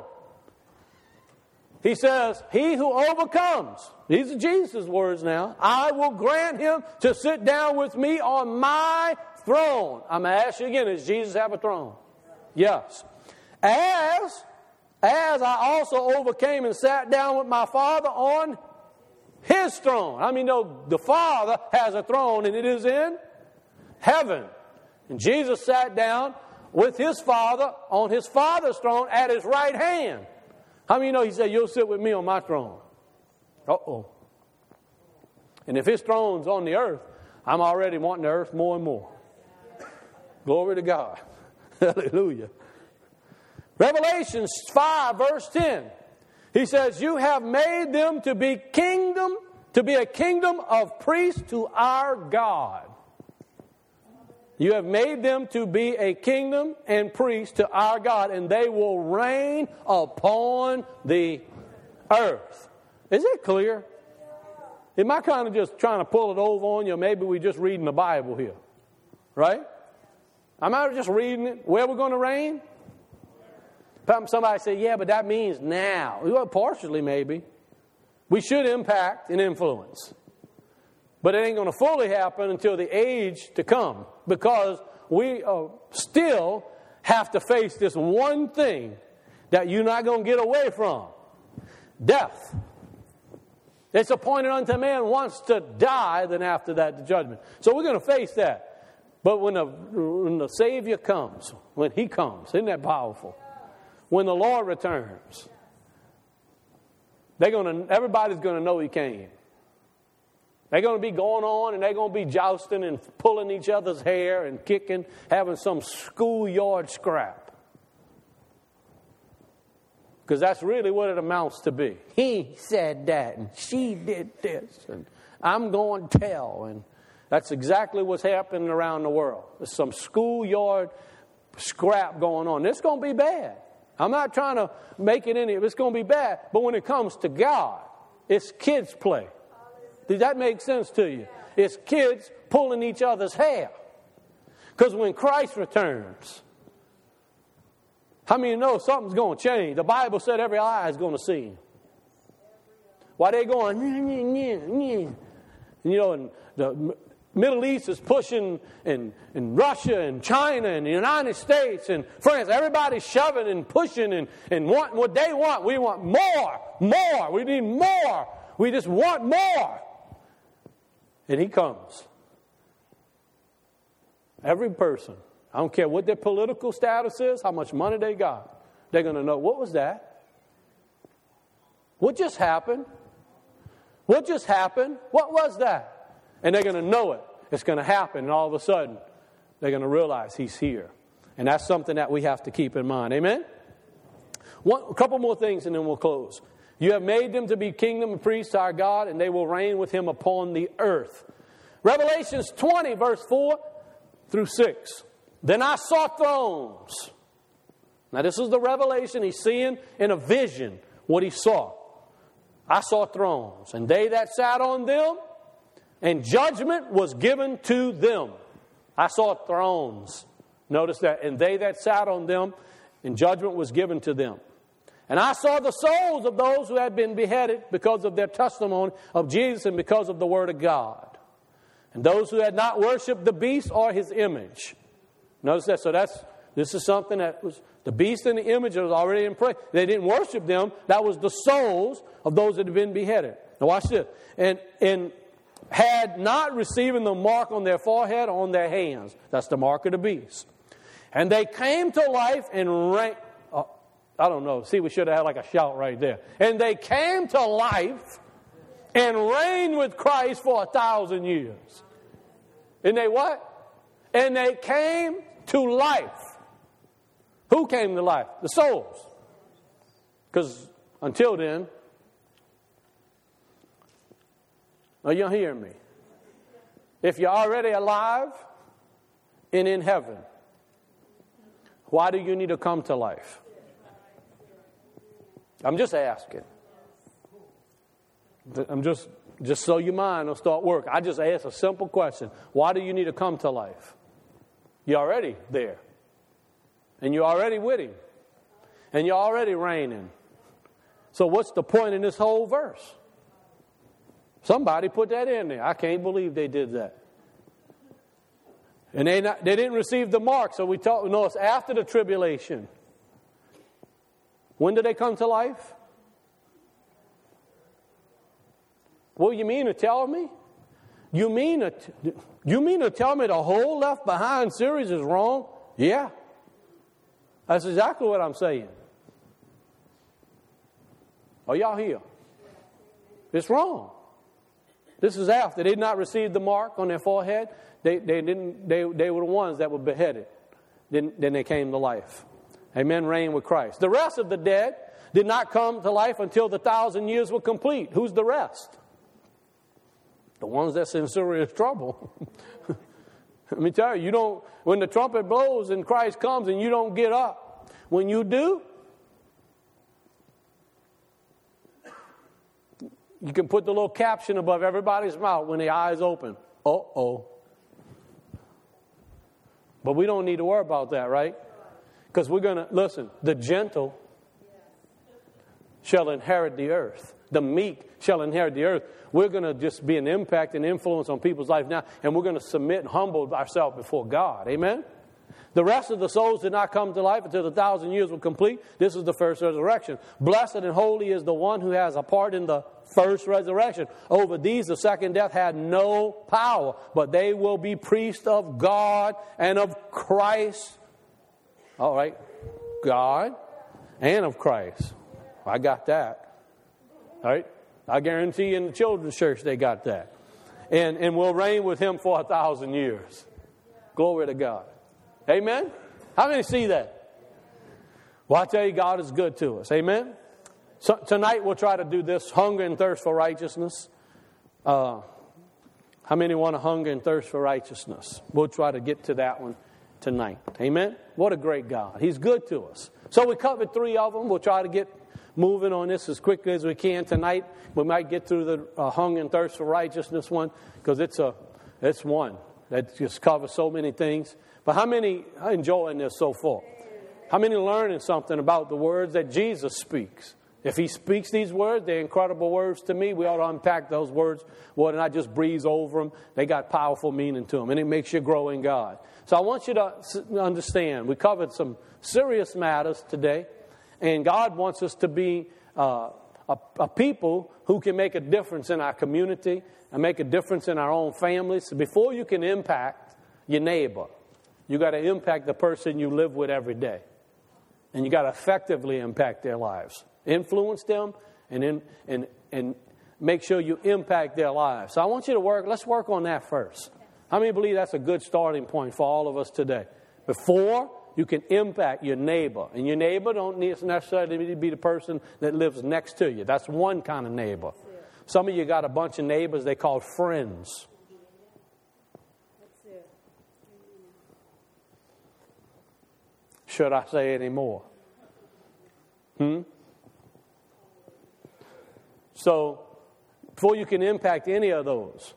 He says, he who overcomes, these are Jesus' words now, I will grant him to sit down with me on my throne. I'm going to ask you again, does Jesus have a throne? Yes. As, as I also overcame and sat down with my Father on His throne. I mean, no, the Father has a throne, and it is in heaven. And Jesus sat down with His Father on His Father's throne at His right hand. How many know He said, you'll sit with me on my throne? Uh-oh. And if His throne's on the earth, I'm already wanting the earth more and more. Glory to God. Hallelujah. Revelations five, verse ten. He says, you have made them to be kingdom, to be a kingdom of priests to our God. You have made them to be a kingdom and priests to our God, and they will reign upon the earth. Is it clear? Am I kind of just trying to pull it over on you? Maybe we're just reading the Bible here. Right? Am I just reading it? Where we're going to reign? Somebody say, yeah, but that means now. Well, partially maybe. We should impact and influence. But it ain't going to fully happen until the age to come, because we uh, still have to face this one thing that you're not going to get away from. Death. It's appointed unto man once to die, then after that the judgment. So we're going to face that. But when the, when the Savior comes, when He comes, isn't that powerful? When the Lord returns, they're going to, everybody's going to know He came. They're going to be going on, and they're going to be jousting and pulling each other's hair and kicking, having some schoolyard scrap. Because that's really what it amounts to be. He said that, and she did this, and I'm going to tell. And that's exactly what's happening around the world. There's some schoolyard scrap going on. It's going to be bad. I'm not trying to make it any, it's going to be bad. But when it comes to God, it's kids' play. Does that make sense to you? It's kids pulling each other's hair. Because when Christ returns, how many know something's going to change? The Bible said every eye is going to see Him. Why they going, nyeh, nyeh, nyeh, nyeh. You know, and the, Middle East is pushing, and, and Russia and China and the United States and France, everybody's shoving and pushing and, and wanting what they want. We want more, more. We need more. We just want more. And he comes. Every person, I don't care what their political status is, how much money they got, they're going to know, what was that? What just happened? What just happened? What was that? And they're going to know it. It's going to happen. And all of a sudden, they're going to realize he's here. And that's something that we have to keep in mind. Amen? One, a couple more things and then we'll close. You have made them to be kingdom and priests to our God, and they will reign with him upon the earth. Revelations twenty, verse four through six. Then I saw thrones. Now this is the revelation. He's seeing in a vision what he saw. I saw thrones, and they that sat on them, and judgment was given to them. I saw thrones. Notice that. And they that sat on them, and judgment was given to them. And I saw the souls of those who had been beheaded because of their testimony of Jesus and because of the word of God. And those who had not worshipped the beast or his image. Notice that. So that's this is something that was the beast and the image that was already in place. They didn't worship them. That was the souls of those that had been beheaded. Now watch this. And and had not receiving the mark on their forehead or on their hands. That's the mark of the beast. And they came to life and reigned. Oh, I don't know. See, we should have had like a shout right there. And they came to life and reigned with Christ for a thousand years. And they what? And they came to life. Who came to life? The souls. Because until then, are you hearing me? If you're already alive and in heaven, why do you need to come to life? I'm just asking. I'm just, just so your mind will start working. I just ask a simple question. Why do you need to come to life? You're already there. And you're already with him. And you're already reigning. So what's the point in this whole verse? Somebody put that in there. I can't believe they did that. And they not, they didn't receive the mark. So we talk, no, it's after the tribulation. When did they come to life? What do you mean to tell me? You mean to, you mean to tell me the whole Left Behind series is wrong? Yeah. That's exactly what I'm saying. Are y'all here? It's wrong. This is after. They did not receive the mark on their forehead. They, they, didn't, they, they were the ones that were beheaded. Then, then they came to life. Amen. Reign with Christ. The rest of the dead did not come to life until the thousand years were complete. Who's the rest? The ones that's in serious trouble. Let me tell you, you don't, when the trumpet blows and Christ comes and you don't get up, when you do, you can put the little caption above everybody's mouth when the eyes open. Uh-oh. But we don't need to worry about that, right? Because we're going to, listen, the gentle shall inherit the earth. The meek shall inherit the earth. We're going to just be an impact and influence on people's life now, and we're going to submit and humble ourselves before God. Amen? The rest of the souls did not come to life until the thousand years were complete. This is the first resurrection. Blessed and holy is the one who has a part in the first resurrection. Over these, the second death had no power, but they will be priests of God and of Christ. All right. God and of Christ. I got that. All right. I guarantee in the children's church they got that. And, and we'll reign with him for a thousand years. Glory to God. Amen? How many see that? Well, I tell you, God is good to us. Amen? So, tonight we'll try to do this, hunger and thirst for righteousness. Uh, how many want to hunger and thirst for righteousness? We'll try to get to that one tonight. Amen? What a great God. He's good to us. So we covered three of them. We'll try to get moving on this as quickly as we can tonight. We might get through the uh, hunger and thirst for righteousness one, because it's a it's one that just covers so many things. But how many are enjoying this so far? How many learning something about the words that Jesus speaks? If he speaks these words, they're incredible words to me. We ought to unpack those words more than I just breeze over them. They got powerful meaning to them, and it makes you grow in God. So I want you to understand, we covered some serious matters today, and God wants us to be uh, a, a people who can make a difference in our community and make a difference in our own families. So before you can impact your neighbor, you got to impact the person you live with every day, and you got to effectively impact their lives. Influence them and, in, and and make sure you impact their lives. So I want you to work, let's work on that first. How many believe that's a good starting point for all of us today? Before you can impact your neighbor. And your neighbor don't necessarily need to be the person that lives next to you. That's one kind of neighbor. Some of you got a bunch of neighbors they call friends. Should I say any more? Hmm? So, before you can impact any of those,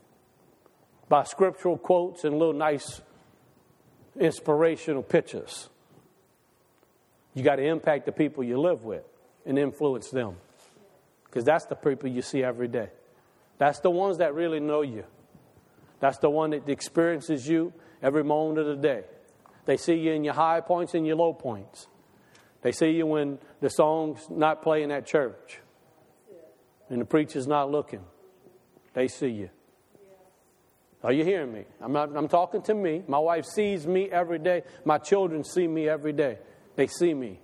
by scriptural quotes and little nice inspirational pictures, you got to impact the people you live with and influence them. Because that's the people you see every day. That's the ones that really know you. That's the one that experiences you every moment of the day. They see you in your high points and your low points. They see you when the song's not playing at church and the preacher's not looking. They see you. Are you hearing me? I'm not, I'm talking to me. My wife sees me every day. My children see me every day. They see me.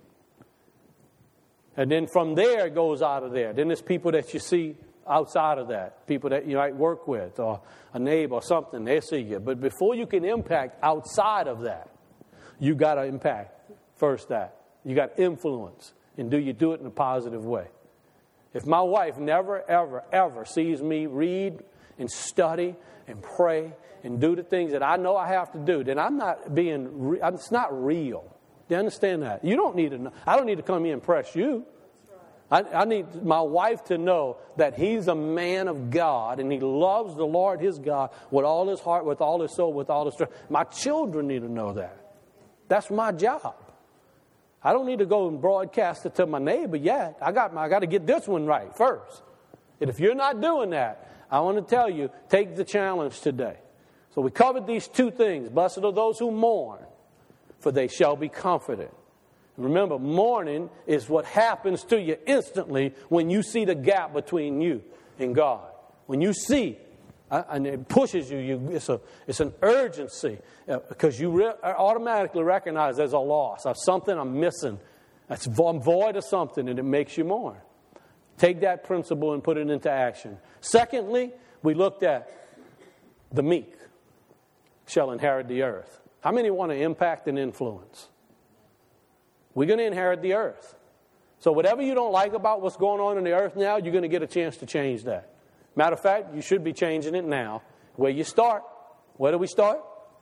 And then from there, it goes out of there. Then there's people that you see outside of that. People that you might work with or a neighbor or something. They see you. But before you can impact outside of that, you got to impact first that. You got influence. And do you do it in a positive way? If my wife never, ever, ever sees me read and study and pray and do the things that I know I have to do, then I'm not being, re- it's not real. Do you understand that? You don't need to know. I don't need to come here and impress you. I, I need my wife to know that he's a man of God and he loves the Lord his God with all his heart, with all his soul, with all his strength. My children need to know that. That's my job. I don't need to go and broadcast it to my neighbor yet. I got my, I got to get this one right first. And if you're not doing that, I want to tell you, take the challenge today. So we covered these two things. Blessed are those who mourn, for they shall be comforted. Remember, mourning is what happens to you instantly when you see the gap between you and God. When you see, uh, and it pushes you, you it's, a, it's an urgency uh, because you re- automatically recognize there's a loss of something I'm missing. That's, I'm void of something, and it makes you mourn. Take that principle and put it into action. Secondly, we looked at the meek shall inherit the earth. How many want to impact and influence? We're going to inherit the earth. So whatever you don't like about what's going on in the earth now, you're going to get a chance to change that. Matter of fact, you should be changing it now. Where you start. Where do we start?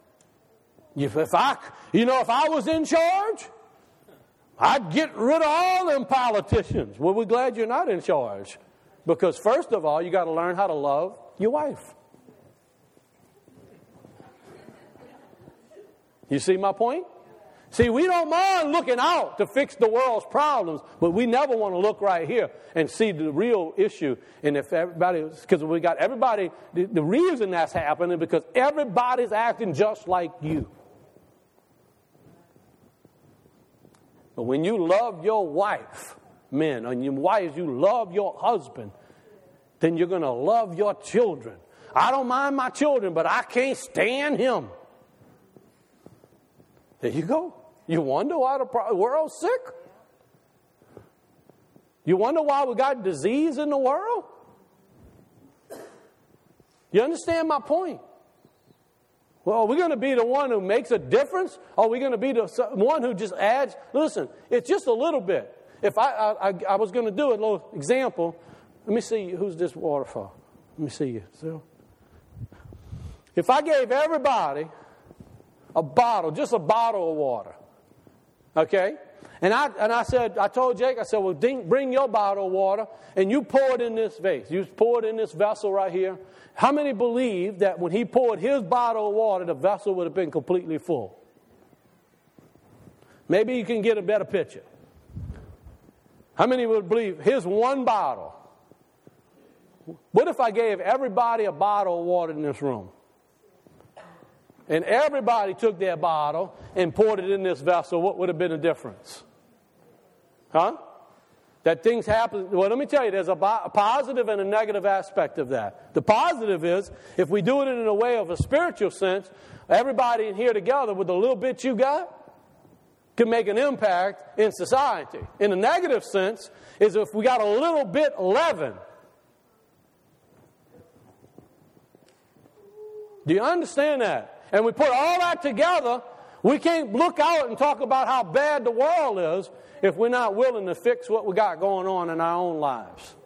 If, if I, you know, if I was in charge, I'd get rid of all them politicians. Well, we're glad you're not in charge. Because first of all, you got to learn how to love your wife. You see my point? See, we don't mind looking out to fix the world's problems, but we never want to look right here and see the real issue. And if everybody, because we got everybody, the, the reason that's happening is because everybody's acting just like you. But when you love your wife, men, and your wives, you love your husband, then you're going to love your children. I don't mind my children, but I can't stand him. There you go. You wonder why the world's sick? You wonder why we got disease in the world? You understand my point? Well, are we going to be the one who makes a difference? Or are we going to be the one who just adds? Listen, it's just a little bit. If I I, I was going to do a little example, let me see who's this water for. Let me see you. So, if I gave everybody a bottle, just a bottle of water, okay? And I and I said, I told Jake, I said, well, bring your bottle of water and you pour it in this vase. You pour it in this vessel right here. How many believe that when he poured his bottle of water, the vessel would have been completely full? Maybe you can get a better picture. How many would believe here's one bottle? What if I gave everybody a bottle of water in this room? And everybody took their bottle and poured it in this vessel. What would have been the difference? Huh? That things happen. Well, let me tell you, there's a, bo- a positive and a negative aspect of that. The positive is, if we do it in a way of a spiritual sense, everybody in here together with the little bit you got can make an impact in society. In a negative sense, is if we got a little bit leaven. Do you understand that? And we put all that together, we can't look out and talk about how bad the world is if we're not willing to fix what we got going on in our own lives.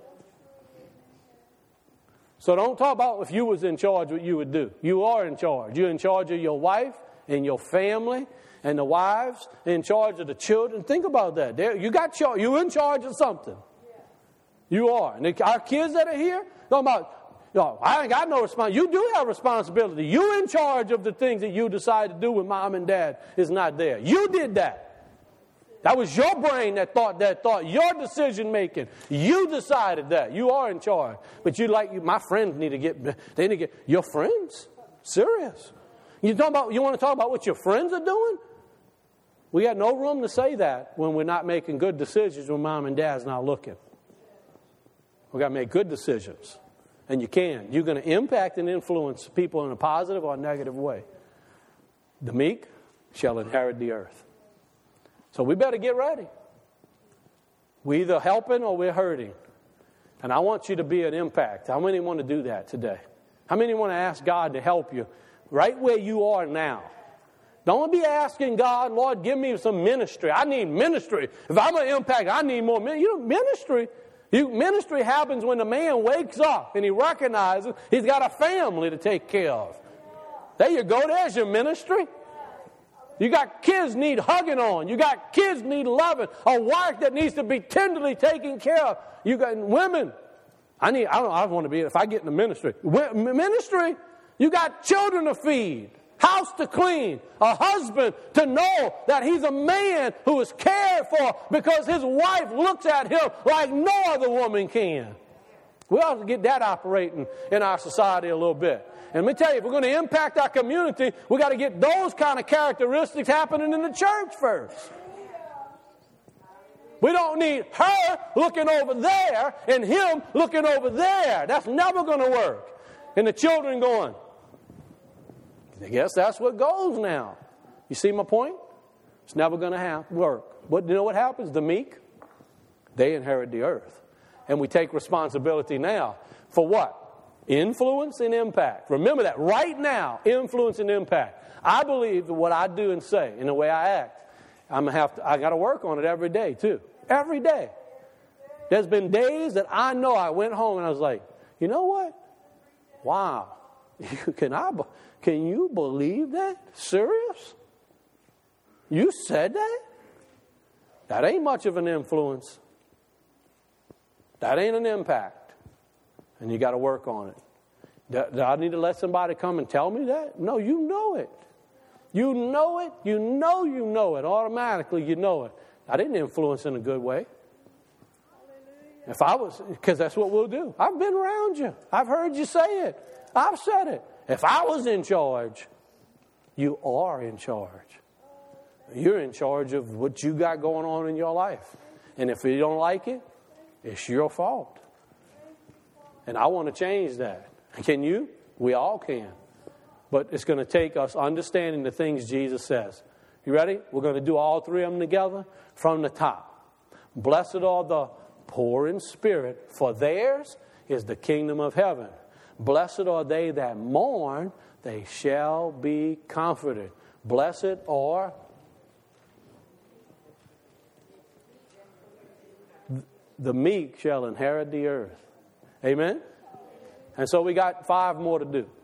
So don't talk about if you was in charge what you would do. You are in charge. You're in charge of your wife and your family and the wives, in charge of the children. Think about that. There, you got char- you're in charge of something. You are. And the, our kids that are here, talking about, no, I ain't got no responsibility. You do have responsibility. You're in charge of the things that you decide to do when mom and dad is not there. You did that. That was your brain that thought that thought. Your decision making. You decided that. You are in charge. But you like, my friends need to get, they need to get, your friends? Serious. You talking about, you want to talk about what your friends are doing? We got no room to say that when we're not making good decisions when mom and dad's not looking. We got to make good decisions. And you can. You're going to impact and influence people in a positive or a negative way. The meek shall inherit the earth. So we better get ready. We're either helping or we're hurting. And I want you to be an impact. How many want to do that today? How many want to ask God to help you right where you are now? Don't be asking God, Lord, give me some ministry. I need ministry. If I'm an impact, I need more ministry. You know, ministry... You, ministry happens when the man wakes up and he recognizes he's got a family to take care of. There you go. There's your ministry. You got kids need hugging on. You got kids need loving. A wife that needs to be tenderly taken care of. You got women. I need. I don't. I want to be. If I get in the ministry, ministry. You got children to feed. House to clean, a husband to know that he's a man who is cared for because his wife looks at him like no other woman can. We ought to get that operating in our society a little bit. And let me tell you, if we're going to impact our community, we got to get those kind of characteristics happening in the church first. We don't need her looking over there and him looking over there. That's never going to work. And the children going, I guess that's what goes now. You see my point? It's never going to have work. But you know what happens? The meek, they inherit the earth. And we take responsibility now for what? Influence and impact. Remember that. Right now, influence and impact. I believe that what I do and say and the way I act, I'm gonna have to, I got to work on it every day too. Every day. There's been days that I know I went home and I was like, you know what? Wow. Can I... Can you believe that? Serious? You said that? That ain't much of an influence. That ain't an impact. And you got to work on it. Do, do I need to let somebody come and tell me that? No, you know it. You know it. You know you know it. Automatically you know it. I didn't influence in a good way. If I was, because that's what we'll do. I've been around you. I've heard you say it. I've said it. If I was in charge, you are in charge. You're in charge of what you got going on in your life. And if you don't like it, it's your fault. And I want to change that. Can you? We all can. But it's going to take us understanding the things Jesus says. You ready? We're going to do all three of them together from the top. Blessed are the poor in spirit, for theirs is the kingdom of heaven. Blessed are they that mourn, they shall be comforted. Blessed are the meek shall inherit the earth. Amen? And so we got five more to do.